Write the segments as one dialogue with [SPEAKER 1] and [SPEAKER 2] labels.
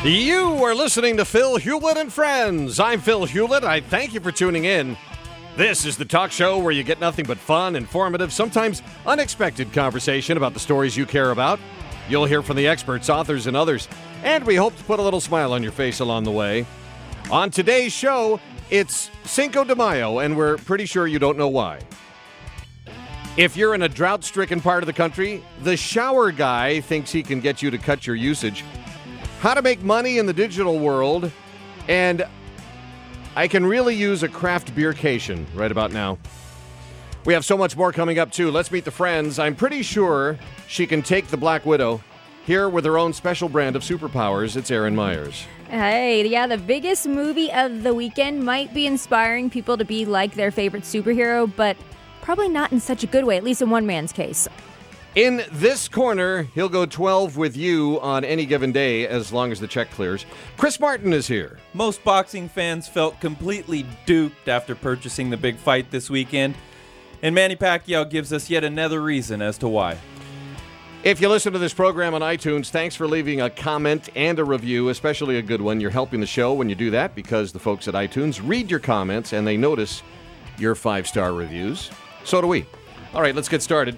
[SPEAKER 1] You are listening to Phil Hewlett and Friends. I'm Phil Hewlett. I thank you for tuning in. This is the talk show where you get nothing but fun, informative, sometimes unexpected conversation about the stories you care about. You'll hear from the experts, authors, and others. And we hope to put a little smile on your face along the way. On today's show, it's Cinco de Mayo, and we're pretty sure you don't know why. If you're in a drought-stricken part of the country, the shower guy thinks he can get you to cut your usage. How to make money in the digital world, and I can really use a craft beercation right about now. We have so much more coming up, too. Let's meet the friends. I'm pretty sure she can take the Black Widow. Here with her own special brand of superpowers, it's Erin Myers.
[SPEAKER 2] Hey, yeah, the biggest movie of the weekend might be inspiring people to be like their favorite superhero, but probably not in such a good way, at least in one man's case.
[SPEAKER 1] In this corner, he'll go 12 with you on any given day as long as the check clears. Chris Martin is here.
[SPEAKER 3] Most boxing fans felt completely duped after purchasing the big fight this weekend, and Manny Pacquiao gives us yet another reason as to why.
[SPEAKER 1] If you listen to this program on iTunes, thanks for leaving a comment and a review, especially a good one. You're helping the show when you do that because the folks at iTunes read your comments and they notice your 5-star reviews. So do we. All right, let's get started.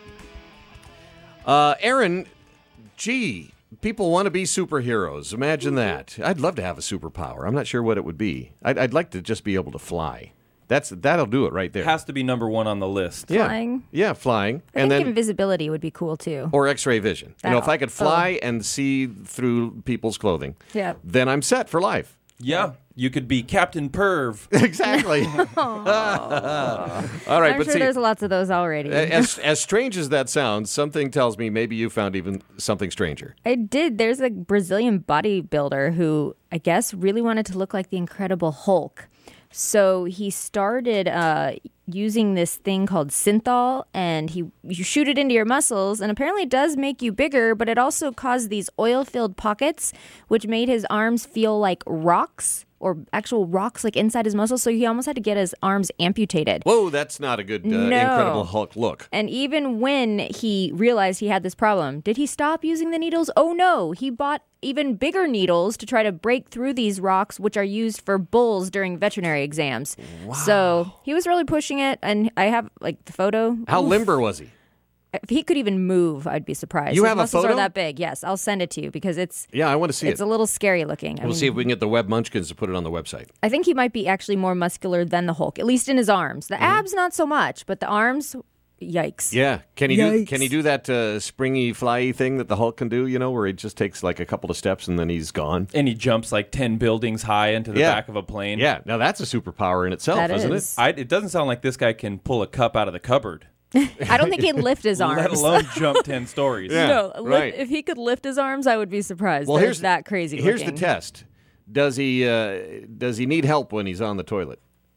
[SPEAKER 1] Erin, gee, people want to be superheroes. Imagine that. I'd love to have a superpower. I'm not sure what it would be. I'd like to just be able to fly. That'll do it right there.
[SPEAKER 3] Has to be number one on the list.
[SPEAKER 1] Yeah.
[SPEAKER 2] Flying.
[SPEAKER 1] Yeah, flying.
[SPEAKER 2] I think invisibility would be cool, too.
[SPEAKER 1] Or X-ray vision. You know, if I could fly and see through people's clothing, then I'm set for life.
[SPEAKER 3] Yeah. You could be Captain Perv.
[SPEAKER 1] Exactly. All right,
[SPEAKER 2] I'm sure there's lots of those already.
[SPEAKER 1] As strange as that sounds, something tells me maybe you found even something stranger.
[SPEAKER 2] I did. There's a Brazilian bodybuilder who, I guess, really wanted to look like the Incredible Hulk. So he started using this thing called synthol, and you shoot it into your muscles, and apparently it does make you bigger, but it also caused these oil-filled pockets, which made his arms feel like rocks, or actual rocks like inside his muscles, so he almost had to get his arms amputated.
[SPEAKER 1] Whoa, that's not a good Incredible Hulk look.
[SPEAKER 2] And even when he realized he had this problem, did he stop using the needles? Oh no, he bought even bigger needles to try to break through these rocks, which are used for bulls during veterinary exams.
[SPEAKER 1] Wow.
[SPEAKER 2] So he was really pushing it, and I have like the photo.
[SPEAKER 1] How limber was he?
[SPEAKER 2] If he could even move, I'd be surprised.
[SPEAKER 1] You
[SPEAKER 2] His
[SPEAKER 1] have a
[SPEAKER 2] muscles
[SPEAKER 1] photo?
[SPEAKER 2] are that big. Yes, I'll send it to you because it's.
[SPEAKER 1] Yeah, I want to see
[SPEAKER 2] It's a little scary looking.
[SPEAKER 1] We'll see if we can get the Web Munchkins to put it on the website.
[SPEAKER 2] I think he might be actually more muscular than the Hulk, at least in his arms. The abs, not so much, but the arms, yikes.
[SPEAKER 1] Yeah, can he do that springy, flyy thing that the Hulk can do? You know, where he just takes like a couple of steps and then he's gone.
[SPEAKER 3] And he jumps like 10 buildings high into the back of a plane.
[SPEAKER 1] Yeah, now that's a superpower in itself, isn't it?
[SPEAKER 3] It doesn't sound like this guy can pull a cup out of the cupboard.
[SPEAKER 2] I don't think he'd lift his arms.
[SPEAKER 3] Let alone jump 10 stories.
[SPEAKER 1] Yeah,
[SPEAKER 2] No,
[SPEAKER 1] right.
[SPEAKER 2] if he could lift his arms, I would be surprised.
[SPEAKER 1] Well,
[SPEAKER 2] Here's that crazy looking.
[SPEAKER 1] Here's the test. Does he need help when he's on the toilet?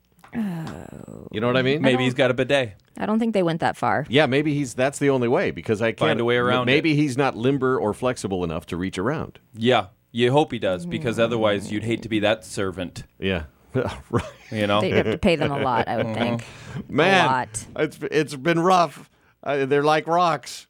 [SPEAKER 2] Oh.
[SPEAKER 1] You know what I mean?
[SPEAKER 3] Maybe he's got a bidet.
[SPEAKER 2] I don't think they went that far.
[SPEAKER 1] Yeah, maybe that's the only way because I can't
[SPEAKER 3] Find a way around
[SPEAKER 1] Maybe he's not limber or flexible enough to reach around.
[SPEAKER 3] Yeah, you hope he does because otherwise you'd hate to be that servant.
[SPEAKER 1] Yeah. Right.
[SPEAKER 3] You know?
[SPEAKER 2] They'd have to pay them a lot, I would think.
[SPEAKER 1] Man,
[SPEAKER 2] A lot.
[SPEAKER 1] it's been rough. They're like rocks.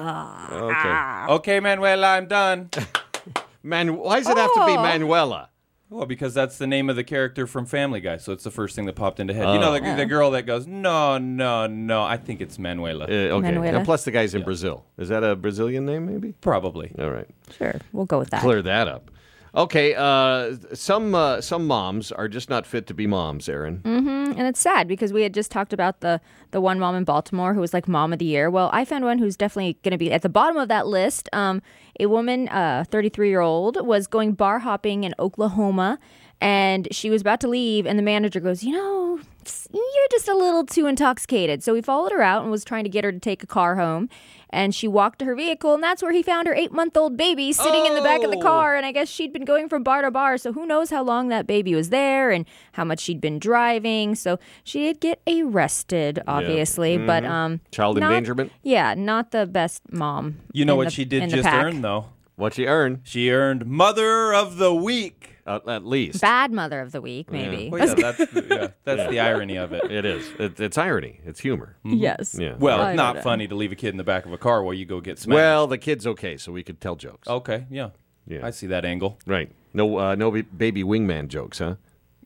[SPEAKER 2] Ah.
[SPEAKER 1] Okay.
[SPEAKER 3] Okay, Manuela, I'm done.
[SPEAKER 1] Why does it have to be Manuela?
[SPEAKER 3] Well, because that's the name of the character from Family Guy, so it's the first thing that popped into head. You know, the girl that goes, no, I think it's Manuela.
[SPEAKER 1] Okay.
[SPEAKER 2] Manuela.
[SPEAKER 1] And plus the guy's in Brazil. Is that a Brazilian name, maybe?
[SPEAKER 3] Probably.
[SPEAKER 1] All right.
[SPEAKER 2] Sure, we'll go with that.
[SPEAKER 1] Clear that up. Okay, some moms are just not fit to be moms, Erin.
[SPEAKER 2] And it's sad because we had just talked about the one mom in Baltimore who was like Mom of the Year. Well, I found one who's definitely going to be at the bottom of that list. A woman, 33-year-old, was going bar hopping in Oklahoma, and she was about to leave, and the manager goes, you're just a little too intoxicated. So he followed her out and was trying to get her to take a car home. And she walked to her vehicle, and that's where he found her 8-month-old baby sitting in the back of the car. And I guess she'd been going from bar to bar, so who knows how long that baby was there and how much she'd been driving. So she did get arrested, obviously.
[SPEAKER 1] Yeah.
[SPEAKER 2] But
[SPEAKER 1] child endangerment?
[SPEAKER 2] Yeah, not the best mom.
[SPEAKER 3] You know what she did just earn, though?
[SPEAKER 1] What'd she earn?
[SPEAKER 3] She earned Mother of the Week.
[SPEAKER 1] At least.
[SPEAKER 2] Bad mother of the week, maybe.
[SPEAKER 1] Yeah.
[SPEAKER 3] Well, that's the irony of it.
[SPEAKER 1] It is. It's irony. It's humor.
[SPEAKER 2] Yes.
[SPEAKER 1] Yeah.
[SPEAKER 3] Well,
[SPEAKER 2] I
[SPEAKER 3] it's not
[SPEAKER 2] don't know.
[SPEAKER 3] funny to leave a kid in the back of a car while you go get smashed.
[SPEAKER 1] Well, the kid's okay, so we could tell jokes.
[SPEAKER 3] Okay, yeah.
[SPEAKER 1] Yeah.
[SPEAKER 3] I see that angle.
[SPEAKER 1] Right. No baby wingman jokes, huh?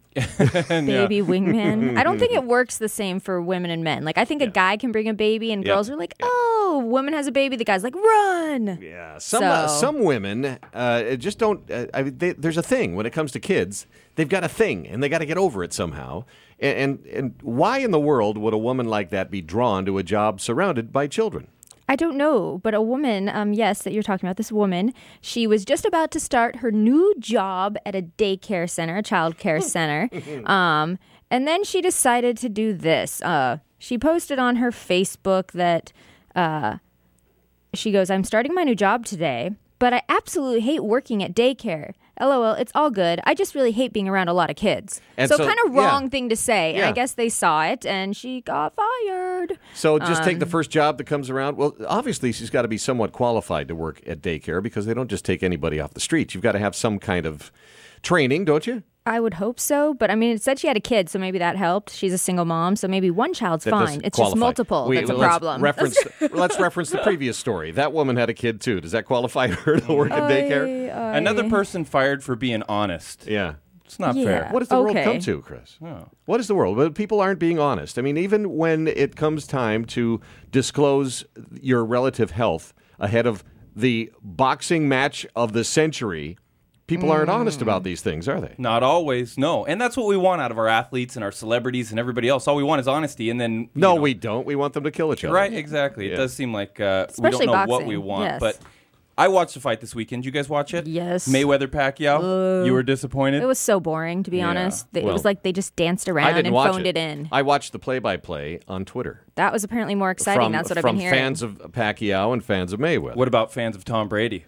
[SPEAKER 2] Baby wingman. I don't think it works the same for women and men. Like, I think a guy can bring a baby, and girls are like, "Oh, woman has a baby." The guy's like, "Run!"
[SPEAKER 1] Yeah. Some women just don't. There's a thing when it comes to kids. They've got a thing, and they got to get over it somehow. And why in the world would a woman like that be drawn to a job surrounded by children?
[SPEAKER 2] I don't know, but a woman, yes, that you're talking about, this woman, she was just about to start her new job at a daycare center, a child care center, and then she decided to do this. She posted on her Facebook that she goes, "I'm starting my new job today, but I absolutely hate working at daycare. LOL, it's all good. I just really hate being around a lot of kids." So kind of wrong thing to say. And I guess they saw it, and she got fired.
[SPEAKER 1] So just take the first job that comes around. Well, obviously, she's got to be somewhat qualified to work at daycare because they don't just take anybody off the street. You've got to have some kind of training, don't you?
[SPEAKER 2] I would hope so, but I mean, it said she had a kid, so maybe that helped. She's a single mom, so maybe one child's fine. It's just multiple that's a problem.
[SPEAKER 1] Let's reference the previous story. That woman had a kid, too. Does that qualify her to work at daycare?
[SPEAKER 3] Another person fired for being honest.
[SPEAKER 1] Yeah.
[SPEAKER 3] It's not fair.
[SPEAKER 1] What does the world come to, Chris? Oh. What is the world? Well, people aren't being honest. I mean, even when it comes time to disclose your relative health ahead of the boxing match of the century, people aren't honest about these things, are they?
[SPEAKER 3] Not always, no. And that's what we want out of our athletes and our celebrities and everybody else. All we want is honesty, and then...
[SPEAKER 1] we don't. We want them to kill each other.
[SPEAKER 3] Right, exactly. Yeah. It does seem like we don't know what we want. But I watched the fight this weekend. Did you guys watch it?
[SPEAKER 2] Yes.
[SPEAKER 3] Mayweather-Pacquiao? You were disappointed?
[SPEAKER 2] It was so boring, to be honest. It was like they just danced around and phoned it in.
[SPEAKER 1] I watched the play-by-play on Twitter.
[SPEAKER 2] That was apparently more exciting. That's what I've been hearing.
[SPEAKER 1] From fans of Pacquiao and fans of Mayweather.
[SPEAKER 3] What about fans of Tom Brady?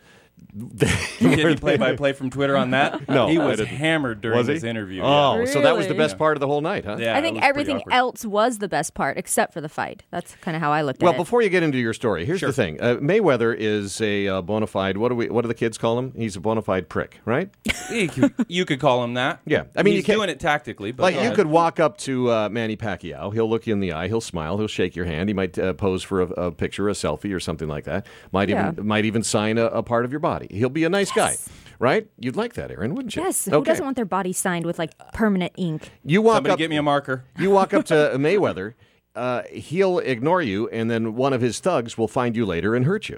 [SPEAKER 3] Did he play-by-play from Twitter on that?
[SPEAKER 1] No.
[SPEAKER 3] He was hammered during his interview.
[SPEAKER 1] Oh,
[SPEAKER 2] Really?
[SPEAKER 1] So that was the best part of the whole night, huh?
[SPEAKER 3] Yeah,
[SPEAKER 2] I think everything else was the best part, except for the fight. That's kind of how I looked at it.
[SPEAKER 1] Well, before you get into your story, here's the thing. Mayweather is a bona fide, what do the kids call him? He's a bona fide prick, right?
[SPEAKER 3] You could call him that.
[SPEAKER 1] Yeah. I mean,
[SPEAKER 3] he's doing it tactically. But
[SPEAKER 1] like, you could walk up to Manny Pacquiao. He'll look you in the eye. He'll smile. He'll shake your hand. He might pose for a picture, a selfie, or something like that. Might even sign a part of your body. He'll be a nice guy, right? You'd like that, Aaron, wouldn't you?
[SPEAKER 2] Yes. Who doesn't want their body signed with like permanent ink?
[SPEAKER 3] Somebody get me a marker.
[SPEAKER 1] You walk up to Mayweather, he'll ignore you, and then one of his thugs will find you later and hurt you.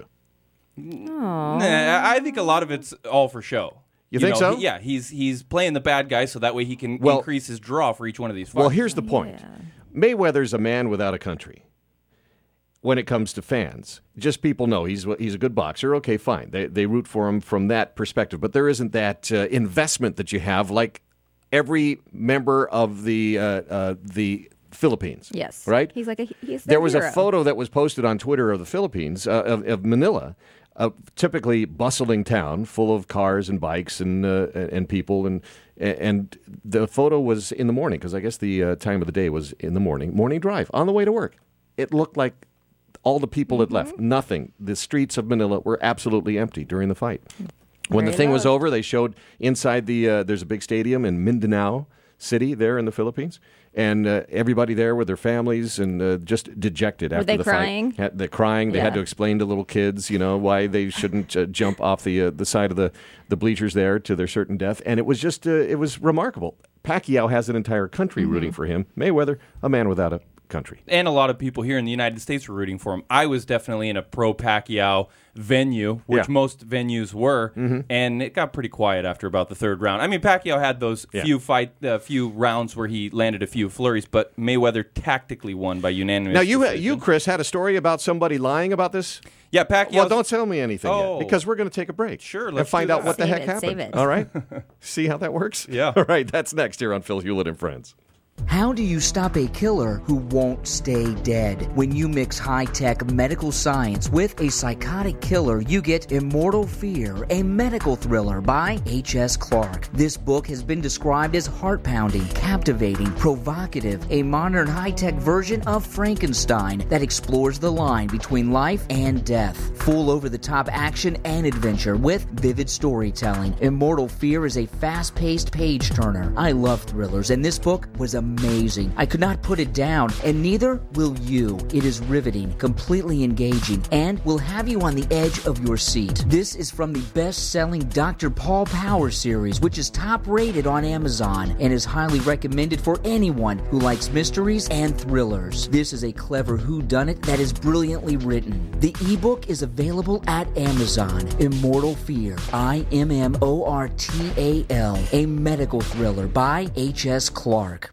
[SPEAKER 2] Aww.
[SPEAKER 3] Nah, I think a lot of it's all for show.
[SPEAKER 1] You think so?
[SPEAKER 3] Yeah, he's playing the bad guy so that way he can increase his draw for each one of these fights.
[SPEAKER 1] Well, here's the point. Mayweather's a man without a country. When it comes to fans, just people know he's a good boxer. Okay, fine. They root for him from that perspective, but there isn't that investment that you have like every member of the Philippines.
[SPEAKER 2] Yes,
[SPEAKER 1] right.
[SPEAKER 2] He's
[SPEAKER 1] there was
[SPEAKER 2] hero.
[SPEAKER 1] A photo that was posted on Twitter of the Philippines of Manila, a typically bustling town full of cars and bikes and people and the photo was in the morning because I guess the time of the day was in the morning drive on the way to work. It looked like all the people had left. Nothing. The streets of Manila were absolutely empty during the fight. When the thing was over, they showed inside there's a big stadium in Mindanao City there in the Philippines, and everybody there with their families and just dejected after the
[SPEAKER 2] crying?
[SPEAKER 1] fight. They're crying. They had to explain to little kids, why they shouldn't jump off the side of the bleachers there to their certain death. And it was just, it was remarkable. Pacquiao has an entire country rooting for him. Mayweather, a man without a country.
[SPEAKER 3] And a lot of people here in the United States were rooting for him. I was definitely in a pro-Pacquiao venue, which most venues were, and it got pretty quiet after about the third round. I mean, Pacquiao had those few rounds where he landed a few flurries, but Mayweather tactically won by unanimous decision.
[SPEAKER 1] Now, you, Chris, had a story about somebody lying about this?
[SPEAKER 3] Yeah, Pacquiao.
[SPEAKER 1] Well, don't tell me anything yet, because we're going to take a break.
[SPEAKER 3] Sure,
[SPEAKER 1] let's find out what the heck happened.
[SPEAKER 2] Save it.
[SPEAKER 1] All right? See how that works?
[SPEAKER 3] Yeah.
[SPEAKER 1] All right, that's next here on Phil Hewlett and Friends.
[SPEAKER 4] How do you stop a killer who won't stay dead? When you mix high-tech medical science with a psychotic killer, you get Immortal Fear, a medical thriller by H.S. Clarke. This book has been described as heart-pounding, captivating, provocative, a modern high-tech version of Frankenstein that explores the line between life and death. Full over-the-top action and adventure with vivid storytelling. Immortal Fear is a fast-paced page-turner. I love thrillers, and this book was a amazing. I could not put it down, and neither will you. It is riveting, completely engaging, and will have you on the edge of your seat. This is from the best-selling Dr. Paul Power series, which is top-rated on Amazon and is highly recommended for anyone who likes mysteries and thrillers. This is a clever whodunit that is brilliantly written. The ebook is available at Amazon. Immortal Fear, Immortal, a medical thriller by H.S. Clark.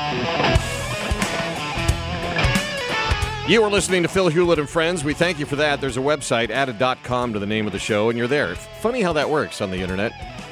[SPEAKER 1] You are listening to Phil Hewlett and Friends. We thank you for that. There's a website, added.com to the name of the show, and you're there. Funny how that works on the internet.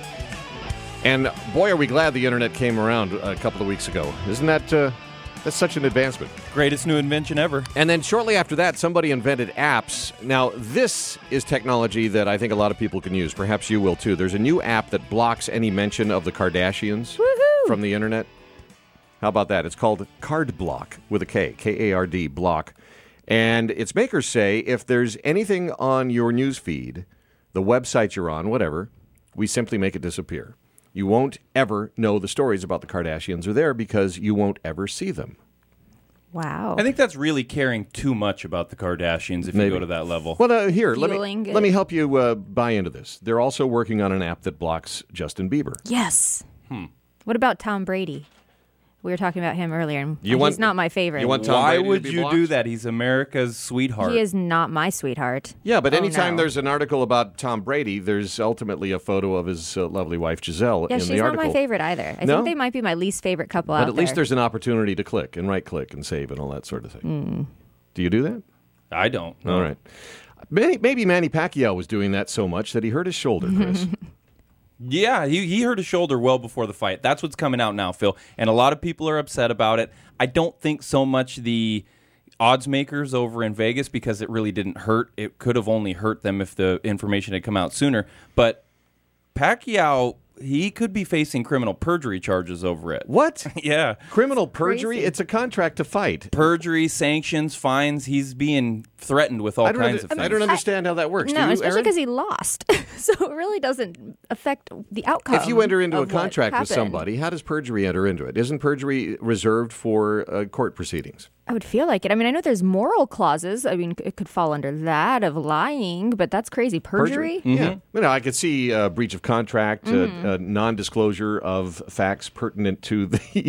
[SPEAKER 1] And boy, are we glad the internet came around a couple of weeks ago. Isn't that that's such an advancement?
[SPEAKER 3] Greatest new invention ever.
[SPEAKER 1] And then shortly after that, somebody invented apps. Now, this is technology that I think a lot of people can use. Perhaps you will, too. There's a new app that blocks any mention of the Kardashians from the internet. How about that? It's called Card Block with a K, K-A-R-D, block. And its makers say if there's anything on your news feed, the website you're on, whatever, we simply make it disappear. You won't ever know the stories about the Kardashians are there because you won't ever see them.
[SPEAKER 2] Wow.
[SPEAKER 3] I think that's really caring too much about the Kardashians if you go to that level.
[SPEAKER 1] Well, here, let me help you buy into this. They're also working on an app that blocks Justin Bieber.
[SPEAKER 2] Yes. What about Tom Brady? We were talking about him earlier, and he's not my favorite.
[SPEAKER 1] You want Tom
[SPEAKER 3] Why
[SPEAKER 1] Brady
[SPEAKER 3] would
[SPEAKER 1] to be
[SPEAKER 3] you
[SPEAKER 1] blocked?
[SPEAKER 3] do that? He's America's sweetheart.
[SPEAKER 2] He is not my sweetheart.
[SPEAKER 1] Yeah, but anytime
[SPEAKER 2] no.
[SPEAKER 1] there's an article about Tom Brady, there's ultimately a photo of his lovely wife, Giselle,
[SPEAKER 2] Yeah,
[SPEAKER 1] in
[SPEAKER 2] she's
[SPEAKER 1] the
[SPEAKER 2] not
[SPEAKER 1] article.
[SPEAKER 2] my favorite either. I
[SPEAKER 1] No?
[SPEAKER 2] think they might be my least favorite couple out
[SPEAKER 1] But
[SPEAKER 2] there.
[SPEAKER 1] at least there's an opportunity to click and right-click and save and all that sort of thing. Do you do that?
[SPEAKER 3] I don't. No.
[SPEAKER 1] All right. Maybe Manny Pacquiao was doing that so much that he hurt his shoulder, Chris.
[SPEAKER 3] Yeah, he hurt his shoulder well before the fight. That's what's coming out now, Phil. And a lot of people are upset about it. I don't think so much the odds makers over in Vegas because it really didn't hurt. It could have only hurt them if the information had come out sooner. But Pacquiao, he could be facing criminal perjury charges over it.
[SPEAKER 1] What?
[SPEAKER 3] Yeah.
[SPEAKER 1] Criminal perjury?
[SPEAKER 2] Crazy.
[SPEAKER 1] It's a contract to fight.
[SPEAKER 3] Perjury, sanctions, fines. He's being threatened with all kinds of things.
[SPEAKER 1] I don't understand how that works.
[SPEAKER 2] No,
[SPEAKER 1] Do you,
[SPEAKER 2] especially
[SPEAKER 1] Aaron?
[SPEAKER 2] because he lost. So it really doesn't affect the outcome.
[SPEAKER 1] If you enter into a
[SPEAKER 2] of what
[SPEAKER 1] contract with
[SPEAKER 2] happened.
[SPEAKER 1] somebody, how does perjury enter into it? Isn't perjury reserved for court proceedings?
[SPEAKER 2] I would feel like it. I mean, I know there's moral clauses. I mean, it could fall under that of lying, but that's crazy. Perjury?
[SPEAKER 1] Yeah. I could see breach of contract, non-disclosure of facts pertinent to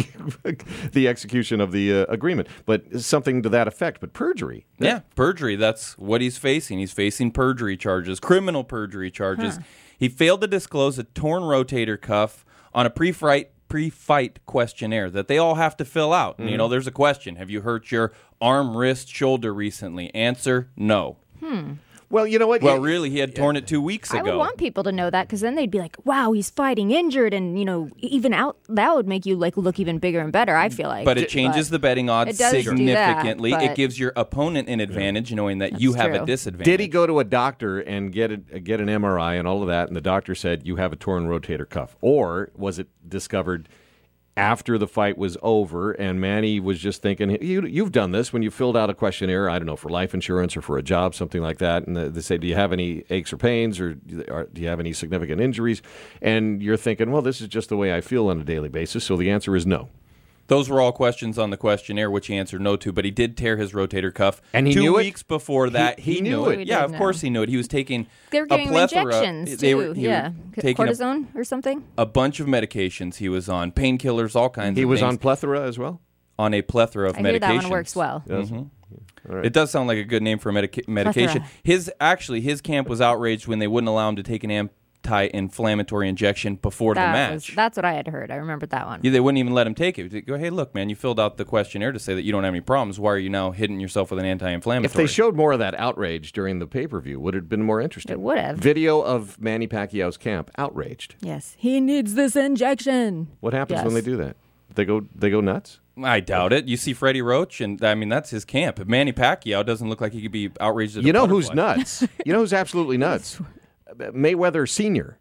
[SPEAKER 1] the execution of the agreement, but something to that effect. But perjury.
[SPEAKER 3] Yeah, perjury. That's what he's facing. He's facing perjury charges, criminal perjury charges. He failed to disclose a torn rotator cuff on a pre-fight questionnaire that they all have to fill out. And, there's a question. Have you hurt your arm, wrist, shoulder recently? Answer, no.
[SPEAKER 1] Well, you know what?
[SPEAKER 3] Well, really, he had torn it 2 weeks ago.
[SPEAKER 2] I would want people to know that because then they'd be like, wow, he's fighting injured. And, even out that would make you look even bigger and better, I feel like.
[SPEAKER 3] But it changes the betting odds
[SPEAKER 2] It does do that,
[SPEAKER 3] significantly.
[SPEAKER 2] but-
[SPEAKER 3] It gives your opponent an advantage knowing that you have a
[SPEAKER 2] true.
[SPEAKER 3] disadvantage.
[SPEAKER 1] Did he go to a doctor and get an MRI and all of that, and the doctor said, you have a torn rotator cuff? Or was it discovered after the fight was over and Manny was just thinking, you've done this when you filled out a questionnaire, I don't know, for life insurance or for a job, something like that, and they say, do you have any aches or pains or do you have any significant injuries? And you're thinking, well, this is just the way I feel on a daily basis, so the answer is no.
[SPEAKER 3] Those were all questions on the questionnaire, which he answered no to, but he did tear his rotator cuff.
[SPEAKER 1] And he
[SPEAKER 3] 2
[SPEAKER 1] knew it?
[SPEAKER 3] weeks before that, he knew it.
[SPEAKER 2] He
[SPEAKER 3] Yeah,
[SPEAKER 2] did
[SPEAKER 3] of
[SPEAKER 2] know.
[SPEAKER 3] course he knew it. He was taking
[SPEAKER 2] They were
[SPEAKER 3] a
[SPEAKER 2] giving him
[SPEAKER 3] plethora.
[SPEAKER 2] injections,
[SPEAKER 3] They
[SPEAKER 2] too.
[SPEAKER 3] were, he was taking
[SPEAKER 2] Cortisone or something?
[SPEAKER 3] a bunch of medications he was on, painkillers, all kinds of things.
[SPEAKER 1] He was on plethora as well?
[SPEAKER 3] On a plethora of
[SPEAKER 2] I
[SPEAKER 3] medications.
[SPEAKER 2] hear that one works well.
[SPEAKER 1] All right.
[SPEAKER 3] It does sound like a good name for a medication.
[SPEAKER 2] Plethora.
[SPEAKER 3] His camp was outraged when they wouldn't allow him to take an anti-inflammatory injection before the match.
[SPEAKER 2] That's what I had heard. I remembered that one.
[SPEAKER 3] Yeah, they wouldn't even let him take it. They go, hey, look, man, you filled out the questionnaire to say that you don't have any problems. Why are you now hitting yourself with an anti-inflammatory?
[SPEAKER 1] If they showed more of that outrage during the pay-per-view, would it have been more interesting?
[SPEAKER 2] It would have.
[SPEAKER 1] Video of Manny Pacquiao's camp, outraged.
[SPEAKER 2] Yes. He needs this injection.
[SPEAKER 1] What happens
[SPEAKER 2] Yes.
[SPEAKER 1] when they do that? They go nuts?
[SPEAKER 3] I doubt it. You see Freddie Roach, and I mean, that's his camp. If Manny Pacquiao doesn't look like he could be outraged at
[SPEAKER 1] You
[SPEAKER 3] a
[SPEAKER 1] know who's
[SPEAKER 3] butterfly.
[SPEAKER 1] nuts? You know who's absolutely nuts? Mayweather Sr.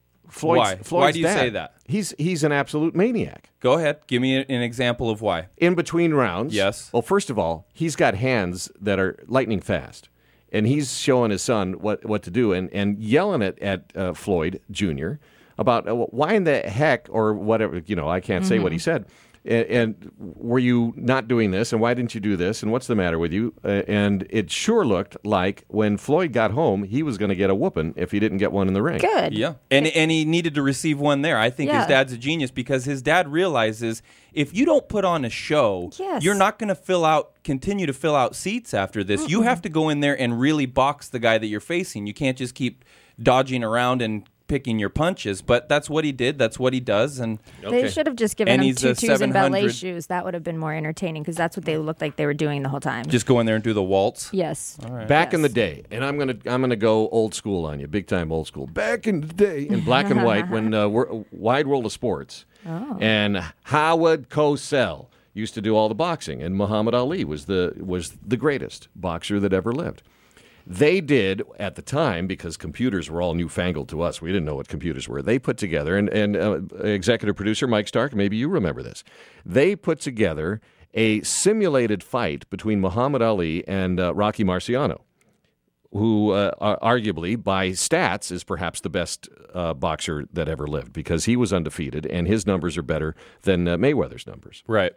[SPEAKER 3] Why?
[SPEAKER 1] Floyd's
[SPEAKER 3] Why do you
[SPEAKER 1] dad.
[SPEAKER 3] say that?
[SPEAKER 1] He's an absolute maniac.
[SPEAKER 3] Go ahead. Give me an example of why.
[SPEAKER 1] In between rounds.
[SPEAKER 3] Yes.
[SPEAKER 1] Well, first of all, he's got hands that are lightning fast. And he's showing his son what to do and yelling at Floyd Jr. about why in the heck or whatever, I can't say what he said. And were you not doing this? And why didn't you do this? And what's the matter with you? And it sure looked like when Floyd got home, he was going to get a whooping if he didn't get one in the ring.
[SPEAKER 2] Good.
[SPEAKER 3] Yeah. And he needed to receive one there. I think his dad's a genius because his dad realizes if you don't put on a show, you're not going to continue to fill out seats after this. You have to go in there and really box the guy that you're facing. You can't just keep dodging around and picking your punches, but that's what he did. That's what he does. And
[SPEAKER 2] they should have just given him tutus and ballet shoes. That would have been more entertaining because that's what they looked like they were doing the whole time.
[SPEAKER 3] Just go in there and do the waltz.
[SPEAKER 2] Yes.
[SPEAKER 3] All right.
[SPEAKER 1] Back in the day, and I'm gonna go old school on you, big time old school. Back in the day, in black and white, when Wide World of Sports, and Howard Cosell used to do all the boxing, and Muhammad Ali was the greatest boxer that ever lived. They did, at the time, because computers were all newfangled to us. We didn't know what computers were. They put together, and executive producer Mike Stark, maybe you remember this, they put together a simulated fight between Muhammad Ali and Rocky Marciano, who arguably, by stats, is perhaps the best boxer that ever lived because he was undefeated, and his numbers are better than Mayweather's numbers.
[SPEAKER 3] Right.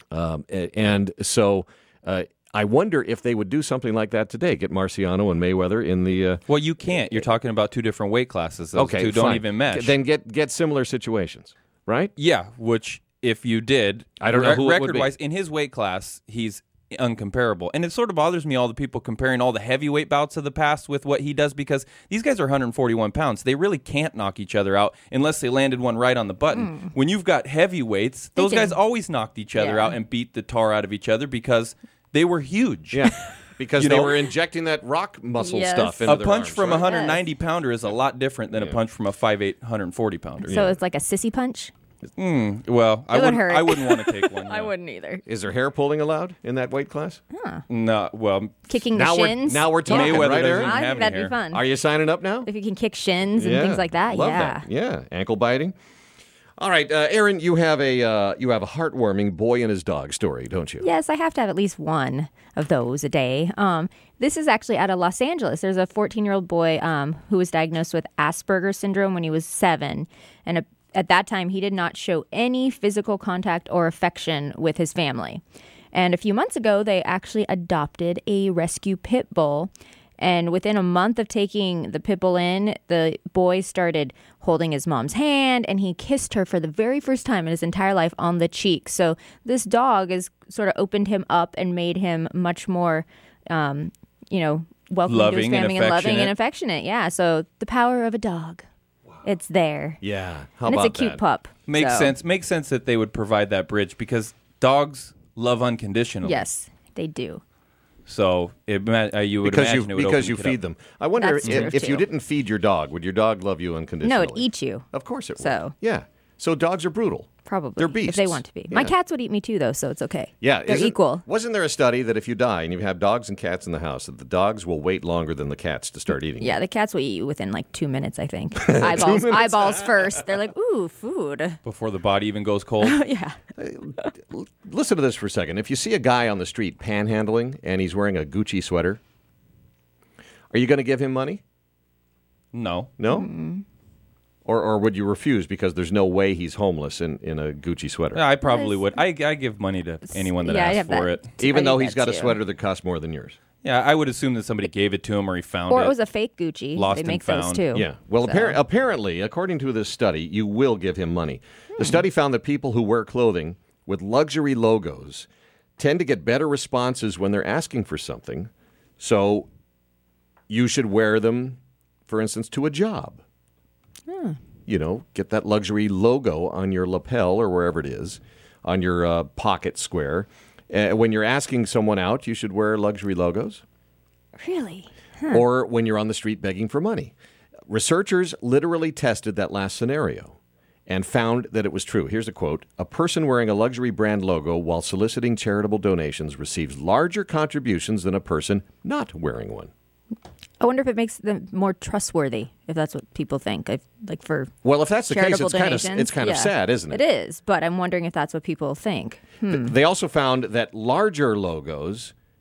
[SPEAKER 1] And so... I wonder if they would do something like that today, get Marciano and Mayweather in the...
[SPEAKER 3] Well, you can't. You're talking about two different weight classes. Those two don't even mesh.
[SPEAKER 1] Then get similar situations, right?
[SPEAKER 3] Yeah, which if you did...
[SPEAKER 1] I don't know who it would be.
[SPEAKER 3] Record-wise, in his weight class, he's uncomparable. And it sort of bothers me, all the people comparing all the heavyweight bouts of the past with what he does, because these guys are 141 pounds. They really can't knock each other out unless they landed one right on the button. When you've got heavyweights, those guys always knocked each other out and beat the tar out of each other because... they were huge.
[SPEAKER 1] Yeah, because they were injecting that rock muscle stuff into
[SPEAKER 3] their punch arms, from a 190-pounder is a lot different than a punch from a 5'8", 140-pounder.
[SPEAKER 2] So it's like a sissy punch?
[SPEAKER 3] Well, I wouldn't want to take one.
[SPEAKER 2] I wouldn't either.
[SPEAKER 1] Is there hair pulling allowed in that weight class?
[SPEAKER 3] No, well...
[SPEAKER 2] Kicking the shins?
[SPEAKER 1] Now we're talking, right, Aaron?
[SPEAKER 2] I think that'd be fun.
[SPEAKER 1] Are you signing up now?
[SPEAKER 2] If you can kick shins and things like that,
[SPEAKER 1] love that. Yeah, ankle biting. All right, Aaron, you have a heartwarming boy and his dog story, don't you?
[SPEAKER 2] Yes, I have to have at least one of those a day. This is actually out of Los Angeles. There's a 14-year-old boy who was diagnosed with Asperger's syndrome when he was 7, and at that time he did not show any physical contact or affection with his family. And a few months ago, they actually adopted a rescue pit bull. And within a month of taking the pit bull in, the boy started holding his mom's hand, and he kissed her for the very first time in his entire life on the cheek. So this dog has sort of opened him up and made him much more, welcoming to his family and loving and affectionate. Yeah, so the power of a dog. Wow. It's there.
[SPEAKER 1] Yeah,
[SPEAKER 2] and it's a cute pup.
[SPEAKER 3] Makes sense. Makes sense that they would provide that bridge because dogs love unconditionally.
[SPEAKER 2] Yes, they do.
[SPEAKER 3] So you would imagine it would
[SPEAKER 1] because you feed them. I wonder if you
[SPEAKER 2] too.
[SPEAKER 1] didn't feed your dog, would your dog love you unconditionally?
[SPEAKER 2] No, it'd eat you.
[SPEAKER 1] Of course it would.
[SPEAKER 2] So
[SPEAKER 1] yeah. So dogs are brutal.
[SPEAKER 2] Probably.
[SPEAKER 1] They're beasts.
[SPEAKER 2] If they want to be. Yeah. My cats would eat me too, though, so it's okay.
[SPEAKER 1] Yeah.
[SPEAKER 2] They're equal.
[SPEAKER 1] Wasn't there a study that if you die and you have dogs and cats in the house, that the dogs will wait longer than the cats to start eating?
[SPEAKER 2] Yeah, the cats will eat you within like 2 minutes, I think. Eyeballs first. They're like, ooh, food.
[SPEAKER 3] Before the body even goes cold?
[SPEAKER 2] Yeah.
[SPEAKER 1] Listen to this for a second. If you see a guy on the street panhandling and he's wearing a Gucci sweater, are you going to give him money?
[SPEAKER 3] No.
[SPEAKER 1] No?
[SPEAKER 2] Mm-hmm.
[SPEAKER 1] Or would you refuse because there's no way he's homeless in a Gucci sweater?
[SPEAKER 3] Yeah, I probably would. I give money to anyone that asks for it.
[SPEAKER 1] Even though he's got a sweater that costs more than yours.
[SPEAKER 3] Yeah, I would assume that somebody gave it to him or he found it.
[SPEAKER 2] Or it was a fake Gucci.
[SPEAKER 3] Lost
[SPEAKER 2] they make
[SPEAKER 3] and found.
[SPEAKER 2] those too.
[SPEAKER 1] Yeah. Well, apparently, according to this study, you will give him money. The study found that people who wear clothing with luxury logos tend to get better responses when they're asking for something. So you should wear them, for instance, to a job. Get that luxury logo on your lapel or wherever it is, on your pocket square. When you're asking someone out, you should wear luxury logos.
[SPEAKER 2] Really?
[SPEAKER 1] Or when you're on the street begging for money. Researchers literally tested that last scenario and found that it was true. Here's a quote. "A person wearing a luxury brand logo while soliciting charitable donations receives larger contributions than a person not wearing one."
[SPEAKER 2] I wonder if it makes them more trustworthy, if that's what people think. If that's the case, it's kind of sad, isn't it? It is, but I'm wondering if that's what people think.
[SPEAKER 1] They also found that larger logos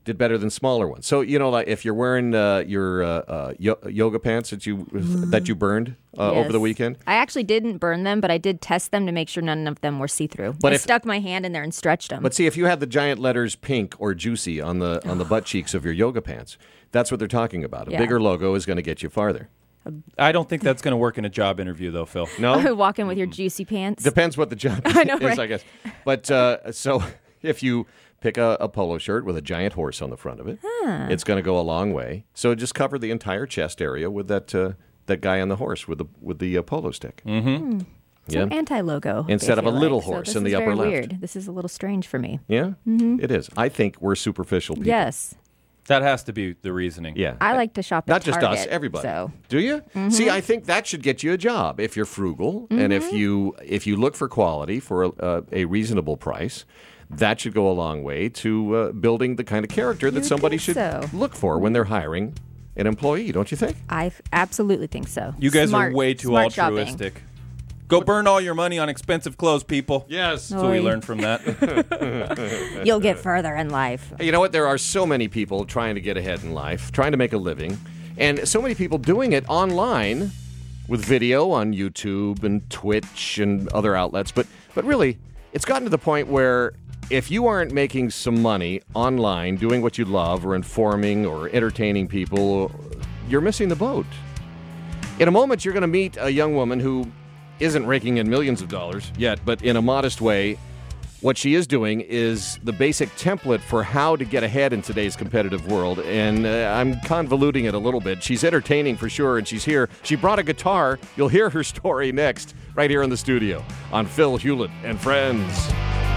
[SPEAKER 1] did better than smaller ones. So, like if you're wearing your yoga pants that you burned over the weekend.
[SPEAKER 2] I actually didn't burn them, but I did test them to make sure none of them were see-through. But I stuck my hand in there and stretched them.
[SPEAKER 1] But see, if you had the giant letters pink or juicy on the butt cheeks of your yoga pants, that's what they're talking about. A bigger logo is going to get you farther.
[SPEAKER 3] I don't think that's going to work in a job interview, though, Phil.
[SPEAKER 1] No?
[SPEAKER 2] Walk in with your juicy pants.
[SPEAKER 1] Depends what the job is, right? I guess. But so if you pick a polo shirt with a giant horse on the front of it, it's going to go a long way. So just cover the entire chest area with that guy on the horse with the polo stick.
[SPEAKER 3] Mm-hmm.
[SPEAKER 2] It's an anti-logo.
[SPEAKER 1] Instead of a little horse in the upper left.
[SPEAKER 2] Weird. This is a little strange for me.
[SPEAKER 1] Yeah? Mm-hmm. It is. I think we're superficial people.
[SPEAKER 2] Yes.
[SPEAKER 3] That has to be the reasoning.
[SPEAKER 1] Yeah.
[SPEAKER 2] I like to shop at
[SPEAKER 1] Not just
[SPEAKER 2] Target,
[SPEAKER 1] us, everybody.
[SPEAKER 2] So.
[SPEAKER 1] Do you? Mm-hmm. See, I think that should get you a job if you're frugal and if you look for quality for a reasonable price. That should go a long way to building the kind of character that somebody should look for when they're hiring an employee, don't you think?
[SPEAKER 2] I absolutely think so.
[SPEAKER 3] You guys are way too altruistic.
[SPEAKER 2] Shopping.
[SPEAKER 3] Go burn all your money on expensive clothes, people.
[SPEAKER 1] Yes.
[SPEAKER 3] That's what we learned from that.
[SPEAKER 2] You'll get further in life.
[SPEAKER 1] You know what? There are so many people trying to get ahead in life, trying to make a living, and so many people doing it online with video on YouTube and Twitch and other outlets. But really, it's gotten to the point where if you aren't making some money online doing what you love or informing or entertaining people, you're missing the boat. In a moment, you're going to meet a young woman who isn't raking in millions of dollars yet, but in a modest way, what she is doing is the basic template for how to get ahead in today's competitive world, and I'm convoluting it a little bit. She's entertaining for sure, and she's here. She brought a guitar. You'll hear her story next, right here in the studio on Phil Hewlett and Friends.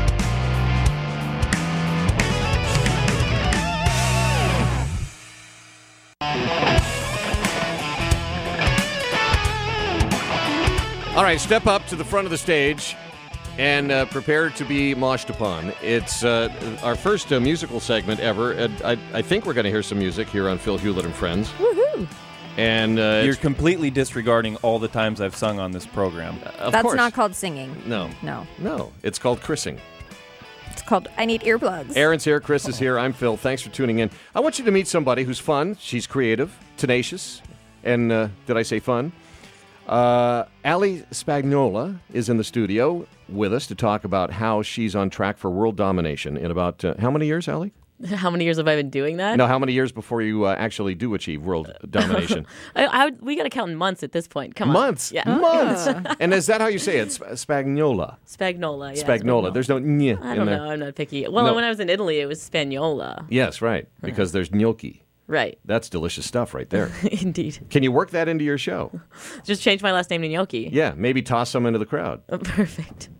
[SPEAKER 1] All right, step up to the front of the stage and prepare to be moshed upon. It's our first musical segment ever. I think we're going to hear some music here on Phil Hewlett and Friends.
[SPEAKER 2] Woohoo!
[SPEAKER 1] And
[SPEAKER 3] you're completely disregarding all the times I've sung on this program.
[SPEAKER 2] That's not called singing.
[SPEAKER 1] No. It's called Chrising.
[SPEAKER 2] It's called I Need Earplugs.
[SPEAKER 1] Aaron's here. Chris is here. I'm Phil. Thanks for tuning in. I want you to meet somebody who's fun. She's creative, tenacious, and did I say fun? Ali Spagnola is in the studio with us to talk about how she's on track for world domination in about, how many years, Ali?
[SPEAKER 5] How many years have I been doing that?
[SPEAKER 1] No, how many years before you actually do achieve world domination?
[SPEAKER 5] We got to count in months at this point. Come on.
[SPEAKER 1] Months?
[SPEAKER 5] Yeah.
[SPEAKER 1] Months! And is that how you say it? Spagnola?
[SPEAKER 5] Spagnola, yeah.
[SPEAKER 1] Spagnola. There's no ñ
[SPEAKER 5] I don't know. I'm not picky. Well, when I was in Italy, it was Spagnola.
[SPEAKER 1] Yes, right. Because there's gnocchi.
[SPEAKER 5] Right.
[SPEAKER 1] That's delicious stuff right there.
[SPEAKER 5] Indeed.
[SPEAKER 1] Can you work that into your show?
[SPEAKER 5] Just change my last name to gnocchi.
[SPEAKER 1] Yeah, maybe toss some into the crowd.
[SPEAKER 5] Perfect.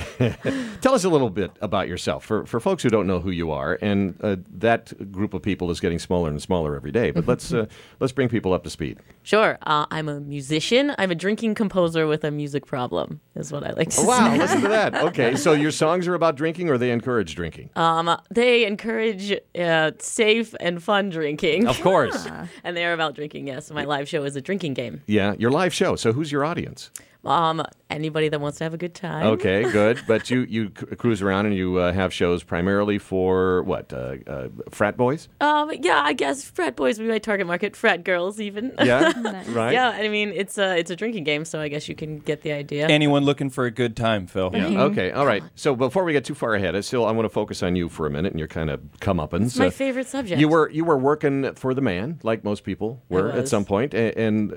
[SPEAKER 1] Tell us a little bit about yourself for folks who don't know who you are, and that group of people is getting smaller and smaller every day. But let's bring people up to speed.
[SPEAKER 5] Sure. I'm a musician. I'm a drinking composer with a music problem, is what I like to say.
[SPEAKER 1] Wow, listen to that. Okay, so your songs are about drinking, or they encourage drinking?
[SPEAKER 5] They encourage safe and fun drinking.
[SPEAKER 1] Of course.
[SPEAKER 5] And they're about drinking, yes. My live show is a drinking game.
[SPEAKER 1] Yeah, your live show. So who's your audience?
[SPEAKER 5] Anybody that wants to have a good time.
[SPEAKER 1] Okay, good. But you cruise around and you have shows primarily for what? Frat boys?
[SPEAKER 5] Yeah, I guess frat boys would be my target market. Frat girls, even.
[SPEAKER 1] Yeah, right.
[SPEAKER 5] Yeah, I mean it's a drinking game, so I guess you can get the idea.
[SPEAKER 3] Anyone looking for a good time, Phil?
[SPEAKER 1] Yeah. Okay. All right. So before we get too far ahead, I want to focus on you for a minute and your kind of comeuppance.
[SPEAKER 5] It's my favorite subject.
[SPEAKER 1] You were working for the man, like most people were at some point, and